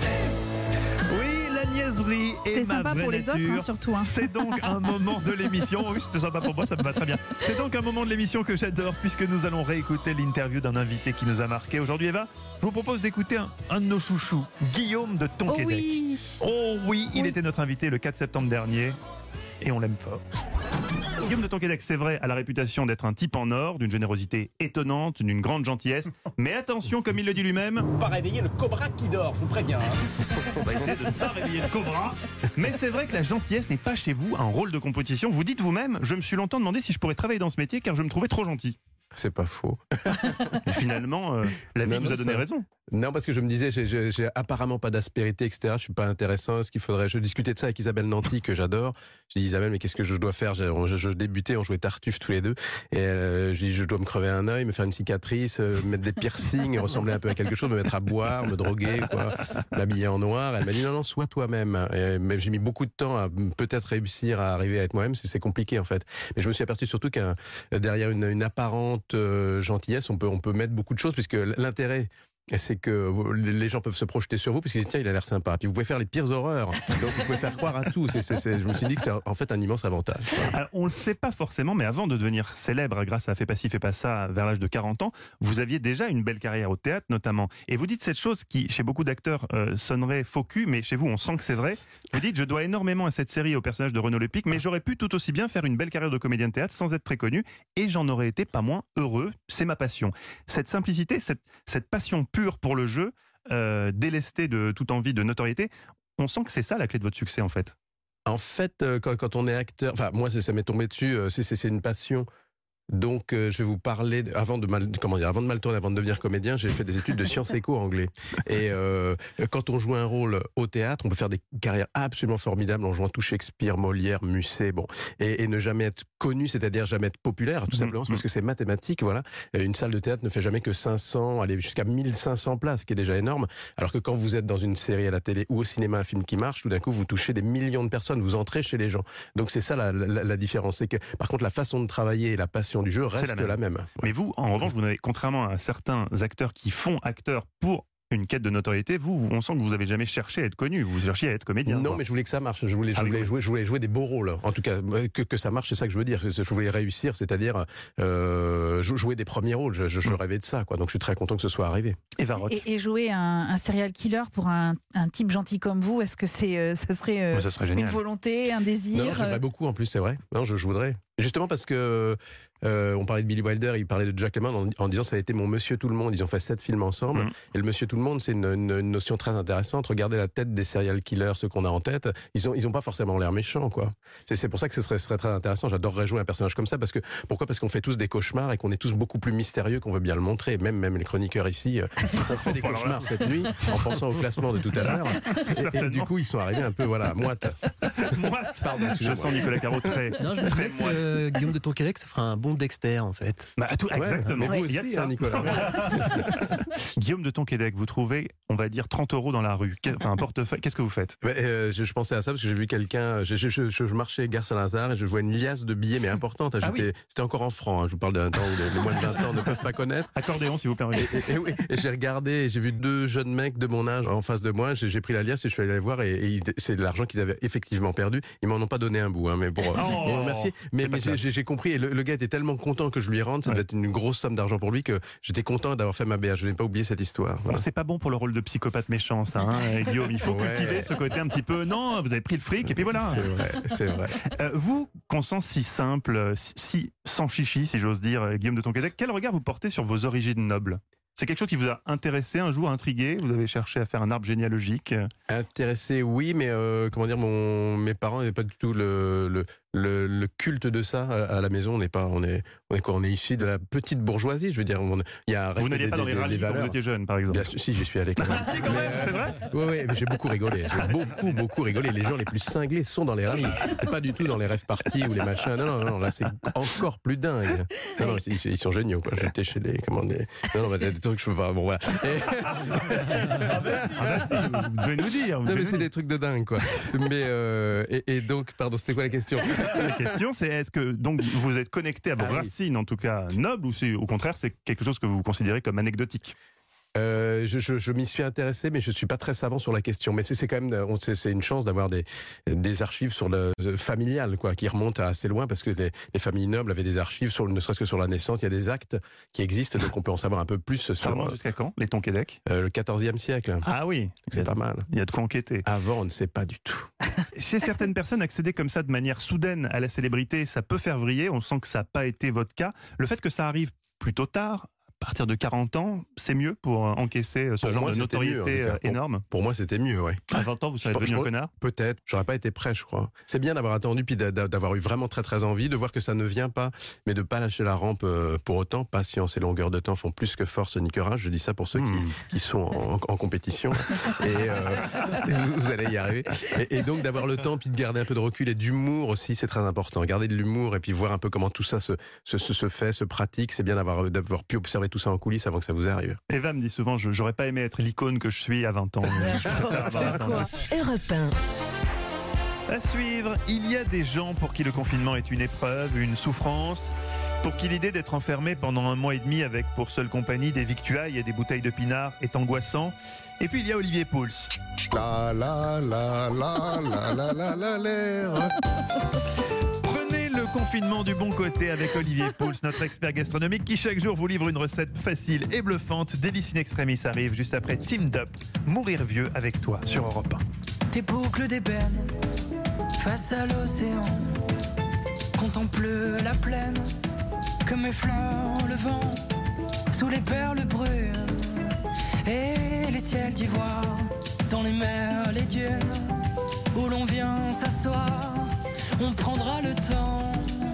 Oui, la niaiserie est C'est ma sympa vraie pour les nature. autres, surtout. C'est donc un moment de l'émission. Oui, c'était sympa pour moi, ça me va très bien. C'est donc un moment de l'émission que j'adore puisque nous allons réécouter l'interview d'un invité qui nous a marqué. Aujourd'hui, Eva, je vous propose d'écouter un de nos chouchous, Guillaume de Tonquédec. Oui. Oh oui, il était notre invité le 4 septembre dernier et on l'aime fort. Guillaume de Tonquédec, c'est vrai, a la réputation d'être un type en or, d'une générosité étonnante, d'une grande gentillesse. Mais attention, comme il le dit lui-même... Pas réveiller le cobra qui dort, je vous préviens. On va essayer de ne pas réveiller le cobra. Mais c'est vrai que la gentillesse n'est pas chez vous un rôle de compétition. Vous dites vous-même, je me suis longtemps demandé si je pourrais travailler dans ce métier car je me trouvais trop gentil. C'est pas faux. Et finalement, la vie vous a donné raison. Non, parce que je me disais, j'ai apparemment pas d'aspérité, etc. Je suis pas intéressant. Ce qu'il faudrait, je discutais de ça avec Isabelle Nanty, que j'adore. J'ai dit, Isabelle, mais qu'est-ce que je dois faire? Je débutais, on jouait Tartuffe tous les deux. Et j'ai dit, je dois me crever un œil, me faire une cicatrice, mettre des piercings, ressembler un peu à quelque chose, me mettre à boire, me droguer, quoi, m'habiller en noir. Elle m'a dit, non, sois toi-même. Mais j'ai mis beaucoup de temps à peut-être réussir à arriver à être moi-même. C'est compliqué, en fait. Mais je me suis aperçu surtout derrière une apparente gentillesse, on peut mettre beaucoup de choses, puisque l'intérêt, c'est que les gens peuvent se projeter sur vous parce qu'ils disent tiens, il a l'air sympa. Puis vous pouvez faire les pires horreurs, donc vous pouvez faire croire à tout. Je me suis dit que c'est en fait un immense avantage. Alors, on le sait pas forcément, mais avant de devenir célèbre grâce à Fais pas ci, fais pas ça vers l'âge de 40 ans, vous aviez déjà une belle carrière au théâtre notamment. Et vous dites cette chose qui, chez beaucoup d'acteurs, sonnerait faux cul, mais chez vous, on sent que c'est vrai. Vous dites je dois énormément à cette série, au personnage de Renaud Lepic, mais j'aurais pu tout aussi bien faire une belle carrière de comédien de théâtre sans être très connu, et j'en aurais été pas moins heureux. C'est ma passion. Cette simplicité, cette passion pure pour le jeu, délesté de toute envie de notoriété, on sent que c'est ça la clé de votre succès en fait. En fait, quand on est acteur, enfin moi ça m'est tombé dessus, c'est une passion. Donc, je vais vous parler avant de mal tourner, avant de devenir comédien, j'ai fait des études de sciences éco anglais. Et quand on joue un rôle au théâtre, on peut faire des carrières absolument formidables en jouant tout Shakespeare, Molière, Musset, bon, et ne jamais être connu, c'est-à-dire jamais être populaire, tout simplement, parce que c'est mathématique, voilà. Une salle de théâtre ne fait jamais que 500, aller jusqu'à 1500 places, ce qui est déjà énorme. Alors que quand vous êtes dans une série à la télé ou au cinéma, un film qui marche, tout d'un coup, vous touchez des millions de personnes, vous entrez chez les gens. Donc c'est ça la différence, c'est que par contre la façon de travailler et la passion du jeu reste la même. Mais vous, en revanche, vous n'avez, contrairement à certains acteurs qui font acteurs pour une quête de notoriété, on sent que vous n'avez jamais cherché à être connu, vous cherchiez à être comédien. Non, mais je voulais que ça marche, je voulais jouer des beaux rôles. En tout cas, que ça marche, c'est ça que je veux dire. Je voulais réussir, c'est-à-dire jouer des premiers rôles. Je rêvais de ça, quoi. Donc je suis très content que ce soit arrivé. Et jouer un serial killer pour un type gentil comme vous, est-ce que ça serait génial. Une volonté, un désir? Non, j'aimerais beaucoup en plus, c'est vrai. Non, je voudrais. Justement parce que on parlait de Billy Wilder, il parlait de Jack Lemmon en disant ça a été mon Monsieur Tout le Monde. Ils ont fait 7 films ensemble. Et le Monsieur Tout le Monde, c'est une notion très intéressante. Regardez la tête des serial killers, ceux qu'on a en tête. Ils ont pas forcément l'air méchants, quoi. C'est pour ça que ce serait très intéressant. J'adorerais jouer un personnage comme ça pourquoi? Parce qu'on fait tous des cauchemars et qu'on est tous beaucoup plus mystérieux qu'on veut bien le montrer. Même les chroniqueurs ici ont fait des cauchemars cette nuit en pensant au classement de tout à l'heure. Et du coup, ils sont arrivés un peu, moite. Pardon, je sens Nicolas Caro très moite. Guillaume de Tonquédec, ça fera un bon Dexter en fait. Exactement. Mais vous aussi, Nicolas. Guillaume de Tonquédec, vous trouvez, on va dire, 30 € dans la rue. Un portefeuille. Qu'est-ce que vous faites? Je pensais à ça parce que j'ai vu quelqu'un. Je marchais Gare Saint-Lazare et je vois une liasse de billets, mais importante. C'était encore en francs. Je vous parle d'un temps où les moins de 20 ans ne peuvent pas connaître. Accordéon, s'il vous plaît. Et j'ai regardé, et j'ai vu 2 jeunes mecs de mon âge en face de moi. J'ai pris la liasse et je suis allé les voir. Et c'est de l'argent qu'ils avaient effectivement perdu. Ils m'en ont pas donné un bout, mais pour remercier. Mais j'ai compris. Et le gars était tellement content que je lui rende. Ça devait être une grosse somme d'argent pour lui que j'étais content d'avoir fait ma BA. Je n'ai pas oublié cette histoire. Voilà. C'est pas bon pour le rôle de psychopathe méchant, ça, Guillaume. Il faut cultiver ce côté un petit peu. Non, vous avez pris le fric et puis voilà. C'est vrai. Vous, qu'on sent si simple, si sans chichi, si j'ose dire, Guillaume de Tonquédec, quel regard vous portez sur vos origines nobles? C'est quelque chose qui vous a intéressé un jour, intrigué? Vous avez cherché à faire un arbre généalogique? Intéressé, oui, mais mes parents n'avaient pas du tout le culte de ça à la maison. On est issus de la petite bourgeoisie, je veux dire. Vous n'alliez pas dans les rallyes quand vous étiez jeune, par exemple? Si, j'y suis allé quand même. C'est vrai? Oui, mais j'ai beaucoup rigolé. J'ai beaucoup rigolé. Les gens les plus cinglés sont dans les rallyes. Et pas du tout dans les rêves parties ou les machins. Non, là c'est encore plus dingue. Non, ils sont géniaux, quoi. J'étais chez des trucs, je peux pas. Bon, voilà. Vous devez nous dire. Non, mais c'est des trucs de dingue, quoi. Mais et donc, pardon, c'était quoi la question? La question, c'est est-ce que donc vous êtes connecté à vos racines, en tout cas nobles, ou au contraire, c'est quelque chose que vous considérez comme anecdotique? Je m'y suis intéressé, mais je suis pas très savant sur la question. Mais c'est quand même, c'est une chance d'avoir des archives sur le familial, quoi, qui remontent à assez loin, parce que les familles nobles avaient des archives ne serait-ce que sur la naissance. Il y a des actes qui existent, donc on peut en savoir un peu plus. Ça remonte jusqu'à quand, les Tonquédec? Le 14e siècle. Ah oui, c'est pas mal. Il y a de quoi enquêter. Avant, on ne sait pas du tout. Chez certaines personnes, accéder comme ça de manière soudaine à la célébrité, ça peut faire vriller. On sent que ça n'a pas été votre cas. Le fait que ça arrive plutôt tard, à partir de 40 ans, c'est mieux pour encaisser ce genre de notoriété énorme? Pour moi, c'était mieux, oui. À 20 ans, vous serez devenu un connard? Peut-être. J'aurais pas été prêt, je crois. C'est bien d'avoir attendu, puis d'avoir eu vraiment très très envie, de voir que ça ne vient pas, mais de pas lâcher la rampe pour autant. Patience et longueur de temps font plus que force ni que rage. Je dis ça pour ceux qui sont en compétition. Et vous allez y arriver. Et donc d'avoir le temps, puis de garder un peu de recul et d'humour aussi, c'est très important. Garder de l'humour et puis voir un peu comment tout ça se fait, se pratique. C'est bien d'avoir pu observer tout ça en coulisses avant que ça vous arrive. Eva me dit souvent, j'aurais pas aimé être l'icône que je suis à 20 ans. Europe 1. À suivre, il y a des gens pour qui le confinement est une épreuve, une souffrance, pour qui l'idée d'être enfermé pendant 1 mois et demi avec pour seule compagnie des victuailles et des bouteilles de pinard est angoissant. Et puis il y a Olivier Pouls. La la la la la la la la la. Le confinement du bon côté avec Olivier Pouls, notre expert gastronomique qui chaque jour vous livre une recette facile et bluffante. Délice in extremis arrive juste après Teamed Up, Mourir vieux avec toi sur Europe 1. Tes boucles d'ébène face à l'océan, contemple la plaine comme effleure le vent sous les perles brunes et les ciels d'ivoire dans les mers, les dunes où l'on vient s'asseoir. On prendra le temps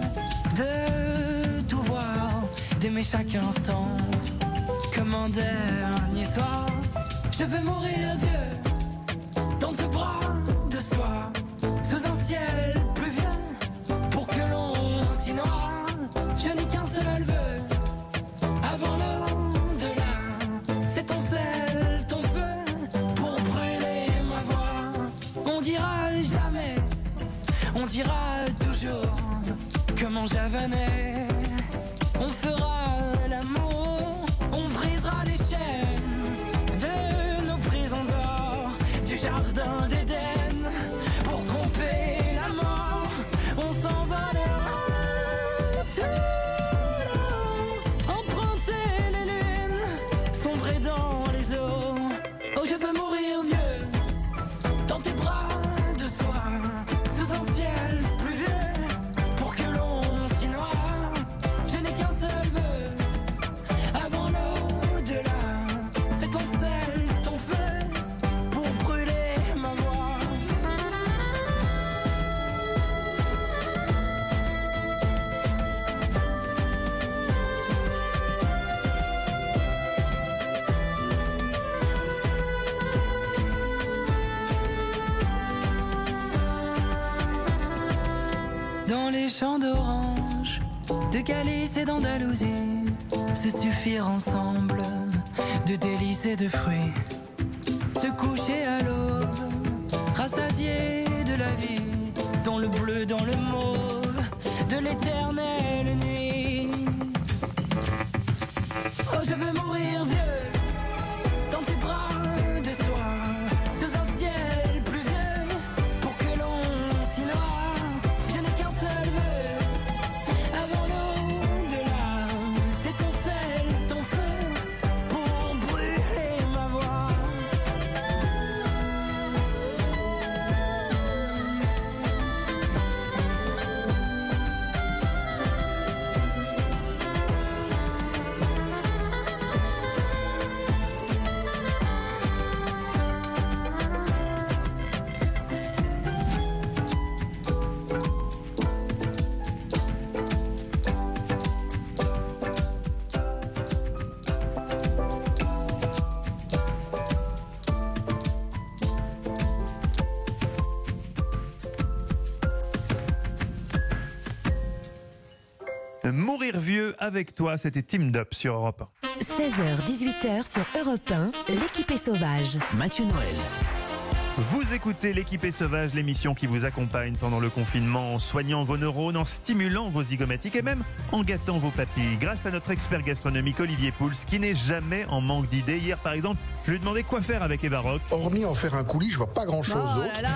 de tout voir, d'aimer chaque instant comme un dernier soir. Je veux mourir vieux dans tes bras de soie, sous un ciel pluvieux pour que l'on s'y noie. Je n'ai qu'un seul vœu avant l'au-delà, c'est ton sel, ton feu pour brûler ma voix. On dira jamais, on dira toujours comment j'avanais. On fera l'amour, on brisera les chaînes de nos prisons d'or, du jardin d'Éden. Pour tromper la mort, on s'envolera tout là-haut, emprunter les lunes, sombrer dans les eaux. Oh, je veux mourir vieux dans tes bras de soie, sous un ciel pluvieux pour que l'on dans les champs d'orange, de calice et d'Andalousie, se suffire ensemble de délices et de fruits, se coucher à l'aube, rassasié de la vie, dans le bleu, dans le mauve, de l'éternelle nuit. Oh, je veux mourir vieux, dans tes bras de soie, sous un ciel pluvieux, pour que l'on s'y noie. Je n'ai qu'un seul vœu, avant l'au-delà, c'est ton sel, ton feu, pour brûler ma voix. Mourir vieux avec toi, c'était Team Up sur Europe 1. 16h, 18h sur Europe 1, l'équipe est sauvage. Mathieu Noël. Vous écoutez l'équipe est sauvage, l'émission qui vous accompagne pendant le confinement en soignant vos neurones, en stimulant vos zygomatiques et même en gâtant vos papilles. Grâce à notre expert gastronomique Olivier Pouls, qui n'est jamais en manque d'idées. Hier, par exemple, je lui ai demandé quoi faire avec Eva Rock. Hormis en faire un coulis, je vois pas grand-chose d'autre. Oh là là.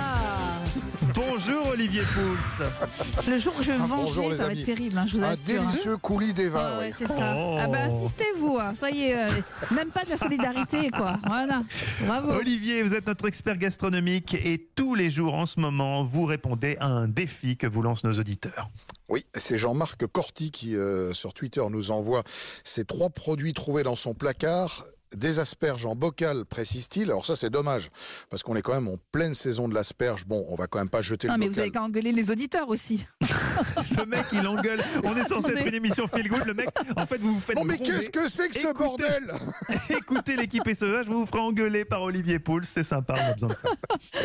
Bonjour Olivier Pouls. Le jour où je vais me Bonjour, venger, les ça va amis. être terrible, hein, je vous Un assure. délicieux coulis d'Eva. Ah ouais, oui. c'est ça. Oh. Ah bah assistez-vous, hein. Soyez même pas de la solidarité, quoi. Voilà. Bravo. Olivier, vous êtes notre expert gastronomique et tous les jours en ce moment, vous répondez à un défi que vous lancent nos auditeurs. Oui, c'est Jean-Marc Corti qui, sur Twitter, nous envoie ces 3 produits trouvés dans son placard. Des asperges en bocal, précise-t-il. Alors ça, c'est dommage, parce qu'on est quand même en pleine saison de l'asperge. Bon, on va quand même pas jeter Non, le mais bocal. vous avez qu'à engueuler les auditeurs aussi. Le mec, il engueule. On est censé être une émission feel good. Le mec, en fait, vous vous faites Bon, mais gronder. qu'est-ce que c'est que ce Écoutez- bordel? Écoutez l'équipe est sauvage, vous vous ferez engueuler par Olivier Pouls. C'est sympa, on a besoin de ça.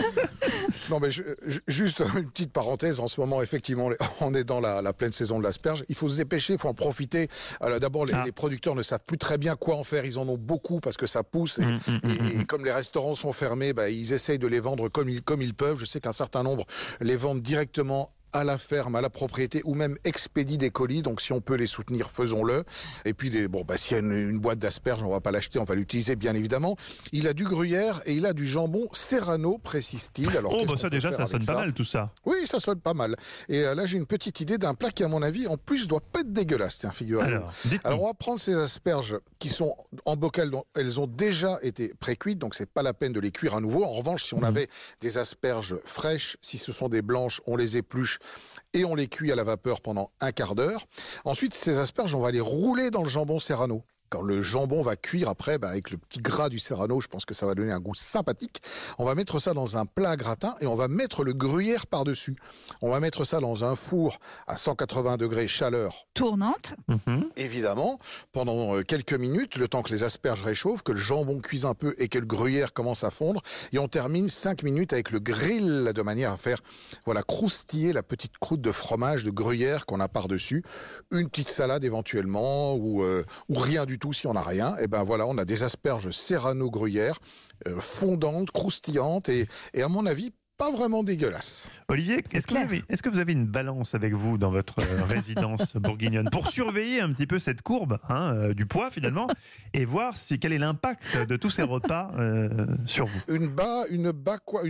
Non, mais juste une petite parenthèse. En ce moment, effectivement, on est dans la pleine saison de l'asperge. Il faut se dépêcher, il faut en profiter. D'abord, les producteurs ne savent plus très bien quoi en faire. Ils en ont beaucoup parce que ça pousse. Et comme les restaurants sont fermés, ils essayent de les vendre comme ils peuvent. Je sais qu'un certain nombre les vendent directement à la ferme, à la propriété, ou même expédie des colis. Donc si on peut les soutenir, faisons-le. Et puis s'il y a une boîte d'asperges, on va pas l'acheter, on va l'utiliser bien évidemment. Il a du gruyère et il a du jambon serrano, précise-t-il. Alors, Oh, qu'est-ce bah qu'on ça peut déjà, faire ça avec sonne pas mal tout ça. Oui, ça sonne pas mal. Et là, j'ai une petite idée d'un plat qui, à mon avis, en plus, doit pas être dégueulasse. Tiens, figurez-vous. Alors, on va prendre ces asperges qui sont en bocal, dont elles ont déjà été pré-cuites, donc c'est pas la peine de les cuire à nouveau. En revanche, si on avait des asperges fraîches, si ce sont des blanches, on les épluche et on les cuit à la vapeur pendant un quart d'heure. Ensuite, ces asperges, on va les rouler dans le jambon serrano. Quand le jambon va cuire après, avec le petit gras du serrano, je pense que ça va donner un goût sympathique. On va mettre ça dans un plat à gratin et on va mettre le gruyère par-dessus. On va mettre ça dans un four à 180 degrés chaleur tournante. Évidemment, pendant quelques minutes, le temps que les asperges réchauffent, que le jambon cuise un peu et que le gruyère commence à fondre. Et on termine 5 minutes avec le grill de manière à faire croustiller la petite croûte de fromage, de gruyère qu'on a par-dessus. Une petite salade éventuellement ou rien du tout si on n'a rien. Et ben voilà, on a des asperges serrano gruyère fondantes, croustillantes et à mon avis, pas vraiment dégueulasse. Olivier, est-ce que vous avez une balance avec vous dans votre résidence bourguignonne pour surveiller un petit peu cette courbe du poids finalement et voir quel est l'impact de tous ces repas sur vous? Une balançoire.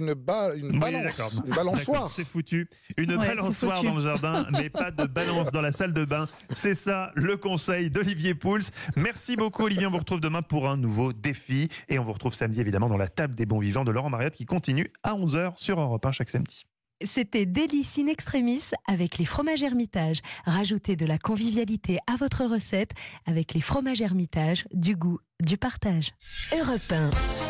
D'accord, c'est foutu. Une balançoire dans le jardin, mais pas de balance dans la salle de bain. C'est ça le conseil d'Olivier Pouls. Merci beaucoup Olivier, on vous retrouve demain pour un nouveau défi et on vous retrouve samedi évidemment dans la table des bons vivants de Laurent Mariotte qui continue à 11h sur Europe 1 chaque samedi. C'était Délices in Extremis avec les fromages Hermitage. Rajoutez de la convivialité à votre recette avec les fromages Hermitage, du goût, du partage. Europe 1.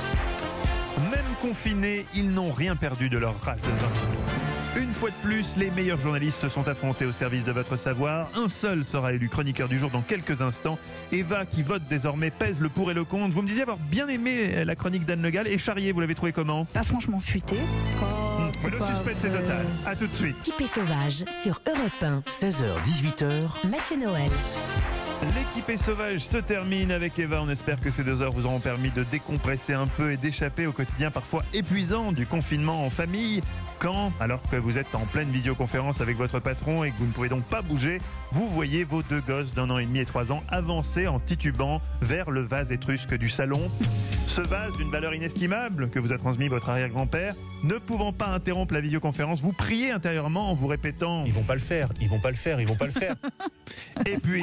Même confinés, ils n'ont rien perdu de leur rage de vaincre. Une fois de plus, les meilleurs journalistes sont affrontés au service de votre savoir. Un seul sera élu chroniqueur du jour dans quelques instants. Eva, qui vote désormais, pèse le pour et le contre. Vous me disiez avoir bien aimé la chronique d'Anne Le Gall. Et Charrier, vous l'avez trouvé comment? Pas franchement futé. c'est Le pas suspense est vrai. total. À tout de suite. Typé sauvage sur Europe 1. 16h-18h, Mathieu Noël. L'équipée sauvage se termine avec Eva. On espère que ces 2 heures vous auront permis de décompresser un peu et d'échapper au quotidien parfois épuisant du confinement en famille. Quand, alors que vous êtes en pleine visioconférence avec votre patron et que vous ne pouvez donc pas bouger, vous voyez vos 2 gosses d'1 an et demi et 3 ans avancer en titubant vers le vase étrusque du salon. Ce vase d'une valeur inestimable que vous a transmis votre arrière-grand-père, ne pouvant pas interrompre la visioconférence, vous priez intérieurement en vous répétant « Ils vont pas le faire, ils vont pas le faire, ils vont pas le faire ». Et puis...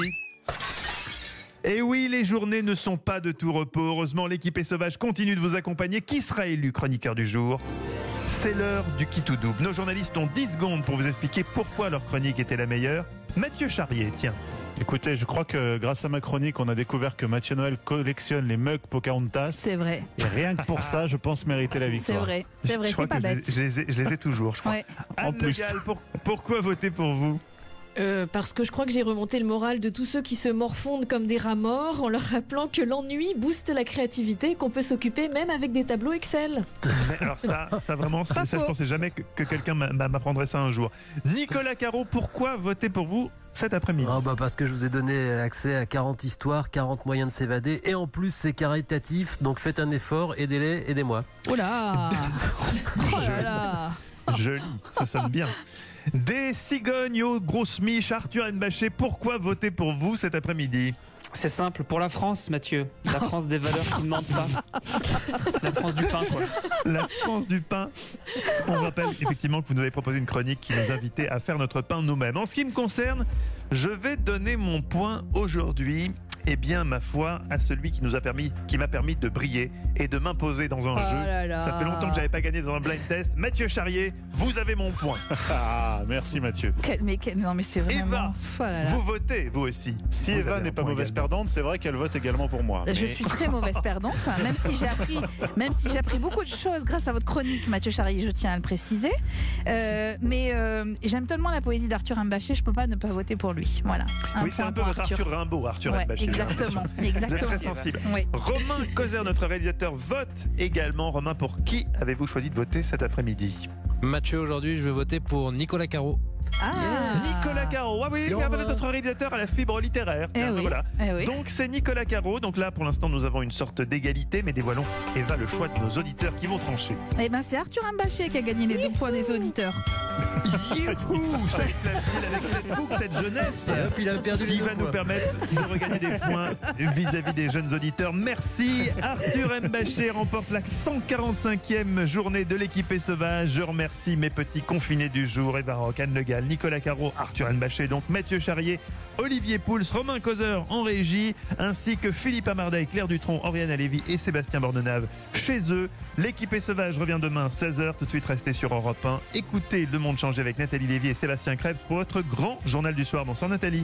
Et oui, les journées ne sont pas de tout repos. Heureusement, l'équipée sauvage continue de vous accompagner. Qui sera élu chroniqueur du jour ? C'est l'heure du qui tout double. Nos journalistes ont 10 secondes pour vous expliquer pourquoi leur chronique était la meilleure. Mathieu Charrier, tiens. Écoutez, je crois que grâce à ma chronique, on a découvert que Mathieu Noël collectionne les mugs Pocahontas. C'est vrai. Et rien que pour ça, je pense mériter la victoire. C'est vrai, c'est pas bête. Je les ai toujours, je crois. Ouais. Anne En plus. Le Gall, pourquoi voter pour vous ? Parce que je crois que j'ai remonté le moral de tous ceux qui se morfondent comme des rats morts en leur rappelant que l'ennui booste la créativité et qu'on peut s'occuper même avec des tableaux Excel. Mais alors ça vraiment, ça, je pensais jamais que quelqu'un m'apprendrait ça un jour. Nicolas Caro, pourquoi voter pour vous cet après-midi ? Parce que je vous ai donné accès à 40 histoires, 40 moyens de s'évader et en plus c'est caritatif, donc faites un effort, aidez-les, aidez-moi. Oh là Oh là là Joli, ça sonne bien. Des cigognes aux grosses miches, Arthur Nbaché, pourquoi voter pour vous cet après-midi ? C'est simple, pour la France, Mathieu. La France des valeurs qui ne mentent pas. La France du pain, quoi. La France du pain. On rappelle effectivement que vous nous avez proposé une chronique qui nous invitait à faire notre pain nous-mêmes. En ce qui me concerne, je vais donner mon point aujourd'hui. Eh bien, ma foi, à celui qui m'a permis de briller et de m'imposer dans un jeu. Là là. Ça fait longtemps que j'avais pas gagné dans un blind test. Mathieu Charrier, vous avez mon point. Ah, merci Mathieu. Non mais c'est vraiment... Eva, Oh là là. vous votez, vous aussi. Si Vous Eva avez n'est un pas point mauvaise également. perdante, c'est vrai qu'elle vote également pour moi. Je Mais- suis très mauvaise perdante, même si j'ai appris beaucoup de choses grâce à votre chronique, Mathieu Charrier, je tiens à le préciser. Mais j'aime tellement la poésie d'Arthur Mbaché, je peux pas ne pas voter pour lui. Voilà. Oui, c'est un peu pour votre Arthur Rimbaud, Arthur Ouais, Nbaché, j'ai exactement, l'impression. Vous êtes très exactement. sensible. Oui. Romain Causer, notre réalisateur, vote également. Romain, pour qui avez-vous choisi de voter cet après-midi ? Mathieu, aujourd'hui, je vais voter pour Nicolas Caro. Nicolas Caro. Ah oui, Si il y on a veut. notre réalisateur à la fibre littéraire. Eh Tiens, oui, voilà. eh oui. Donc c'est Nicolas Caro. Donc là, pour l'instant, nous avons une sorte d'égalité, mais dévoilons, Eva, le choix de nos auditeurs qui vont trancher. Eh ben c'est Arthur Mbaché qui a gagné les 2 points des auditeurs. Youhou, ça éclate-t-il avec cette fougue, cette jeunesse Et hop, il a perdu les qui 2 va nous points. permettre de regagner des points vis-à-vis des jeunes auditeurs. Merci. Arthur Mbaché remporte la 145e journée de l'équipée sauvage. Je remercie mes petits confinés du jour, Eva Rock, Anne Le Gall, Nicolas Caro, Arthur Mbaché, donc Mathieu Charrier, Olivier Pouls, Romain Causer en régie, ainsi que Philippe Amardaï, Claire Dutronc, Oriana Lévy et Sébastien Bordenave chez eux. L'équipée sauvage revient demain 16h. Tout de suite, restez sur Europe 1. Écoutez Le Monde Changé avec Nathalie Lévy et Sébastien Crève pour votre grand journal du soir. Bonsoir Nathalie.